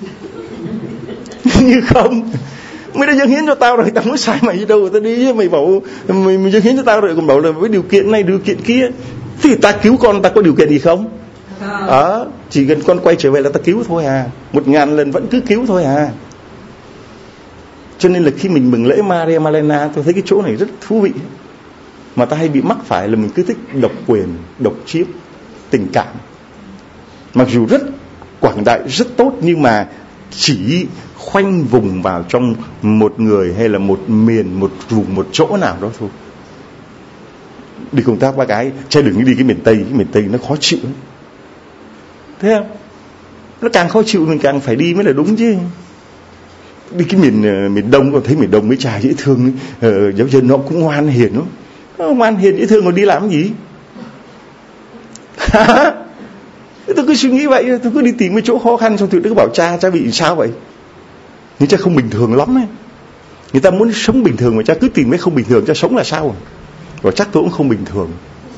Như không, mày đã dâng hiến cho tao rồi, tao muốn sai mày gì đâu, tao đi, mày bảo mày, mày dâng hiến cho tao rồi, còn bảo là với điều kiện này điều kiện kia, thì ta cứu con, ta có điều kiện gì không? Ờ, à, chỉ cần con quay trở về là ta cứu thôi à, một ngàn lần vẫn cứ cứu thôi à. Cho nên là khi mình mừng lễ Maria Magdalena, tôi thấy cái chỗ này rất thú vị, mà ta hay bị mắc phải là mình cứ thích độc quyền, độc chiếm tình cảm. Mặc dù rất quảng đại, rất tốt, nhưng mà chỉ khoanh vùng vào trong một người hay là một miền, một vùng, một chỗ nào đó thôi. Đi công tác ba cái, chạy đừng đi cái miền Tây, cái miền Tây nó khó chịu. Thế không? Nó càng khó chịu mình càng phải đi mới là đúng chứ. Đi cái miền miền Đông, còn thấy miền Đông mấy trà dễ thương, uh, giáo dân nó cũng ngoan hiền lắm. Nó ngoan hiền dễ thương còn đi làm cái gì? Tôi cứ suy nghĩ vậy, tôi cứ đi tìm cái chỗ khó khăn, xong tôi cứ bảo cha, cha bị sao vậy? Nhưng cha không bình thường lắm ấy. Người ta muốn sống bình thường mà cha cứ tìm cái không bình thường, cha sống là sao? Và chắc tôi cũng không bình thường.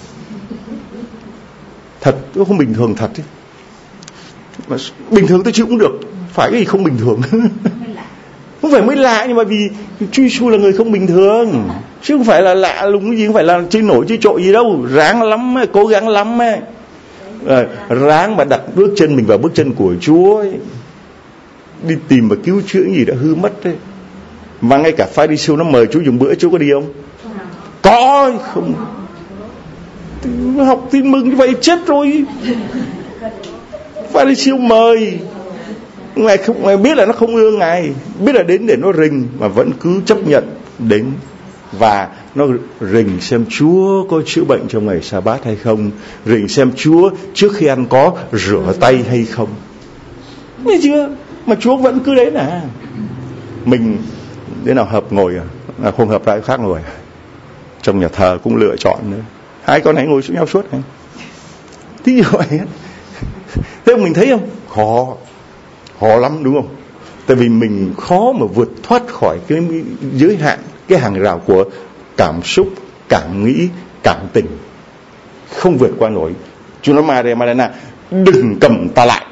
Thật, tôi không bình thường thật chứ. Mà bình thường tôi chịu cũng được, phải cái gì không bình thường. Không phải mới lạ, nhưng mà vì Chúa Giêsu là người không bình thường, chứ không phải là lạ lùng cái gì, không phải là chơi nổi chơi trội gì đâu. Ráng lắm ấy, cố gắng lắm ấy. À, ráng mà đặt bước chân mình vào bước chân của Chúa ấy. Đi tìm và cứu chữa những gì đã hư mất ấy. Mà ngay cả Pha-ri-siêu nó mời Chúa dùng bữa, Chúa có đi không? Có không? Học tin mừng như vậy chết rồi. Pha-ri-siêu mời, ngài không, ngài biết là nó không ưa ngài, biết là đến để nó rình mà vẫn cứ chấp nhận đến. Và nó rình xem Chúa có chữa bệnh trong ngày Sa-bát hay không, rình xem Chúa trước khi ăn có rửa tay hay không. Nghe chưa? Mà Chúa vẫn cứ đấy nè. Mình thế nào hợp ngồi à? À không hợp lại khác ngồi. Trong nhà thờ cũng lựa chọn nữa. Hai con hãy ngồi xuống nhau suốt này. Thế như vậy. Thế mình thấy không? Khó. Khó lắm đúng không? Tại vì mình khó mà vượt thoát khỏi cái giới hạn, cái hàng rào của cảm xúc, cảm nghĩ, cảm tình. Không vượt qua nổi. Chúa nói Maria Magdalena, đừng cầm ta lại.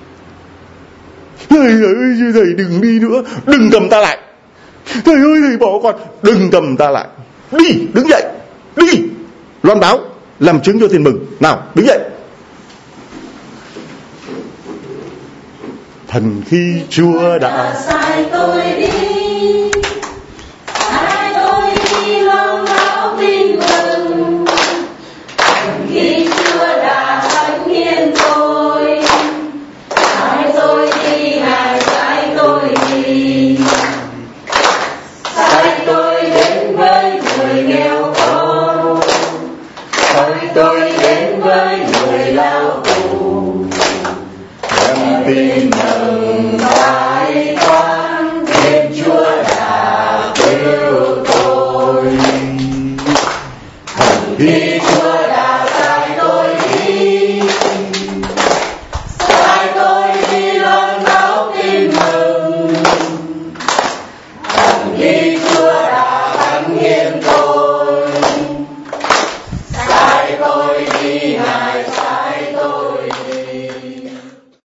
Thầy ơi, thầy đừng đi nữa, đừng cầm ta lại. Thầy ơi, thầy bỏ con, đừng cầm ta lại. Đi, đứng dậy, đi, loan báo, làm chứng cho tin mừng. Nào, đứng dậy. Thần khi Chúa đã sai tôi đi, sai tôi đi loan báo tin mừng. Thần khi Chúa đã thánh hiến tôi, sai tôi đi, Ngài sai tôi đi, sai tôi đến với người nghèo khổ, sai tôi đến với người lao tù, đem tin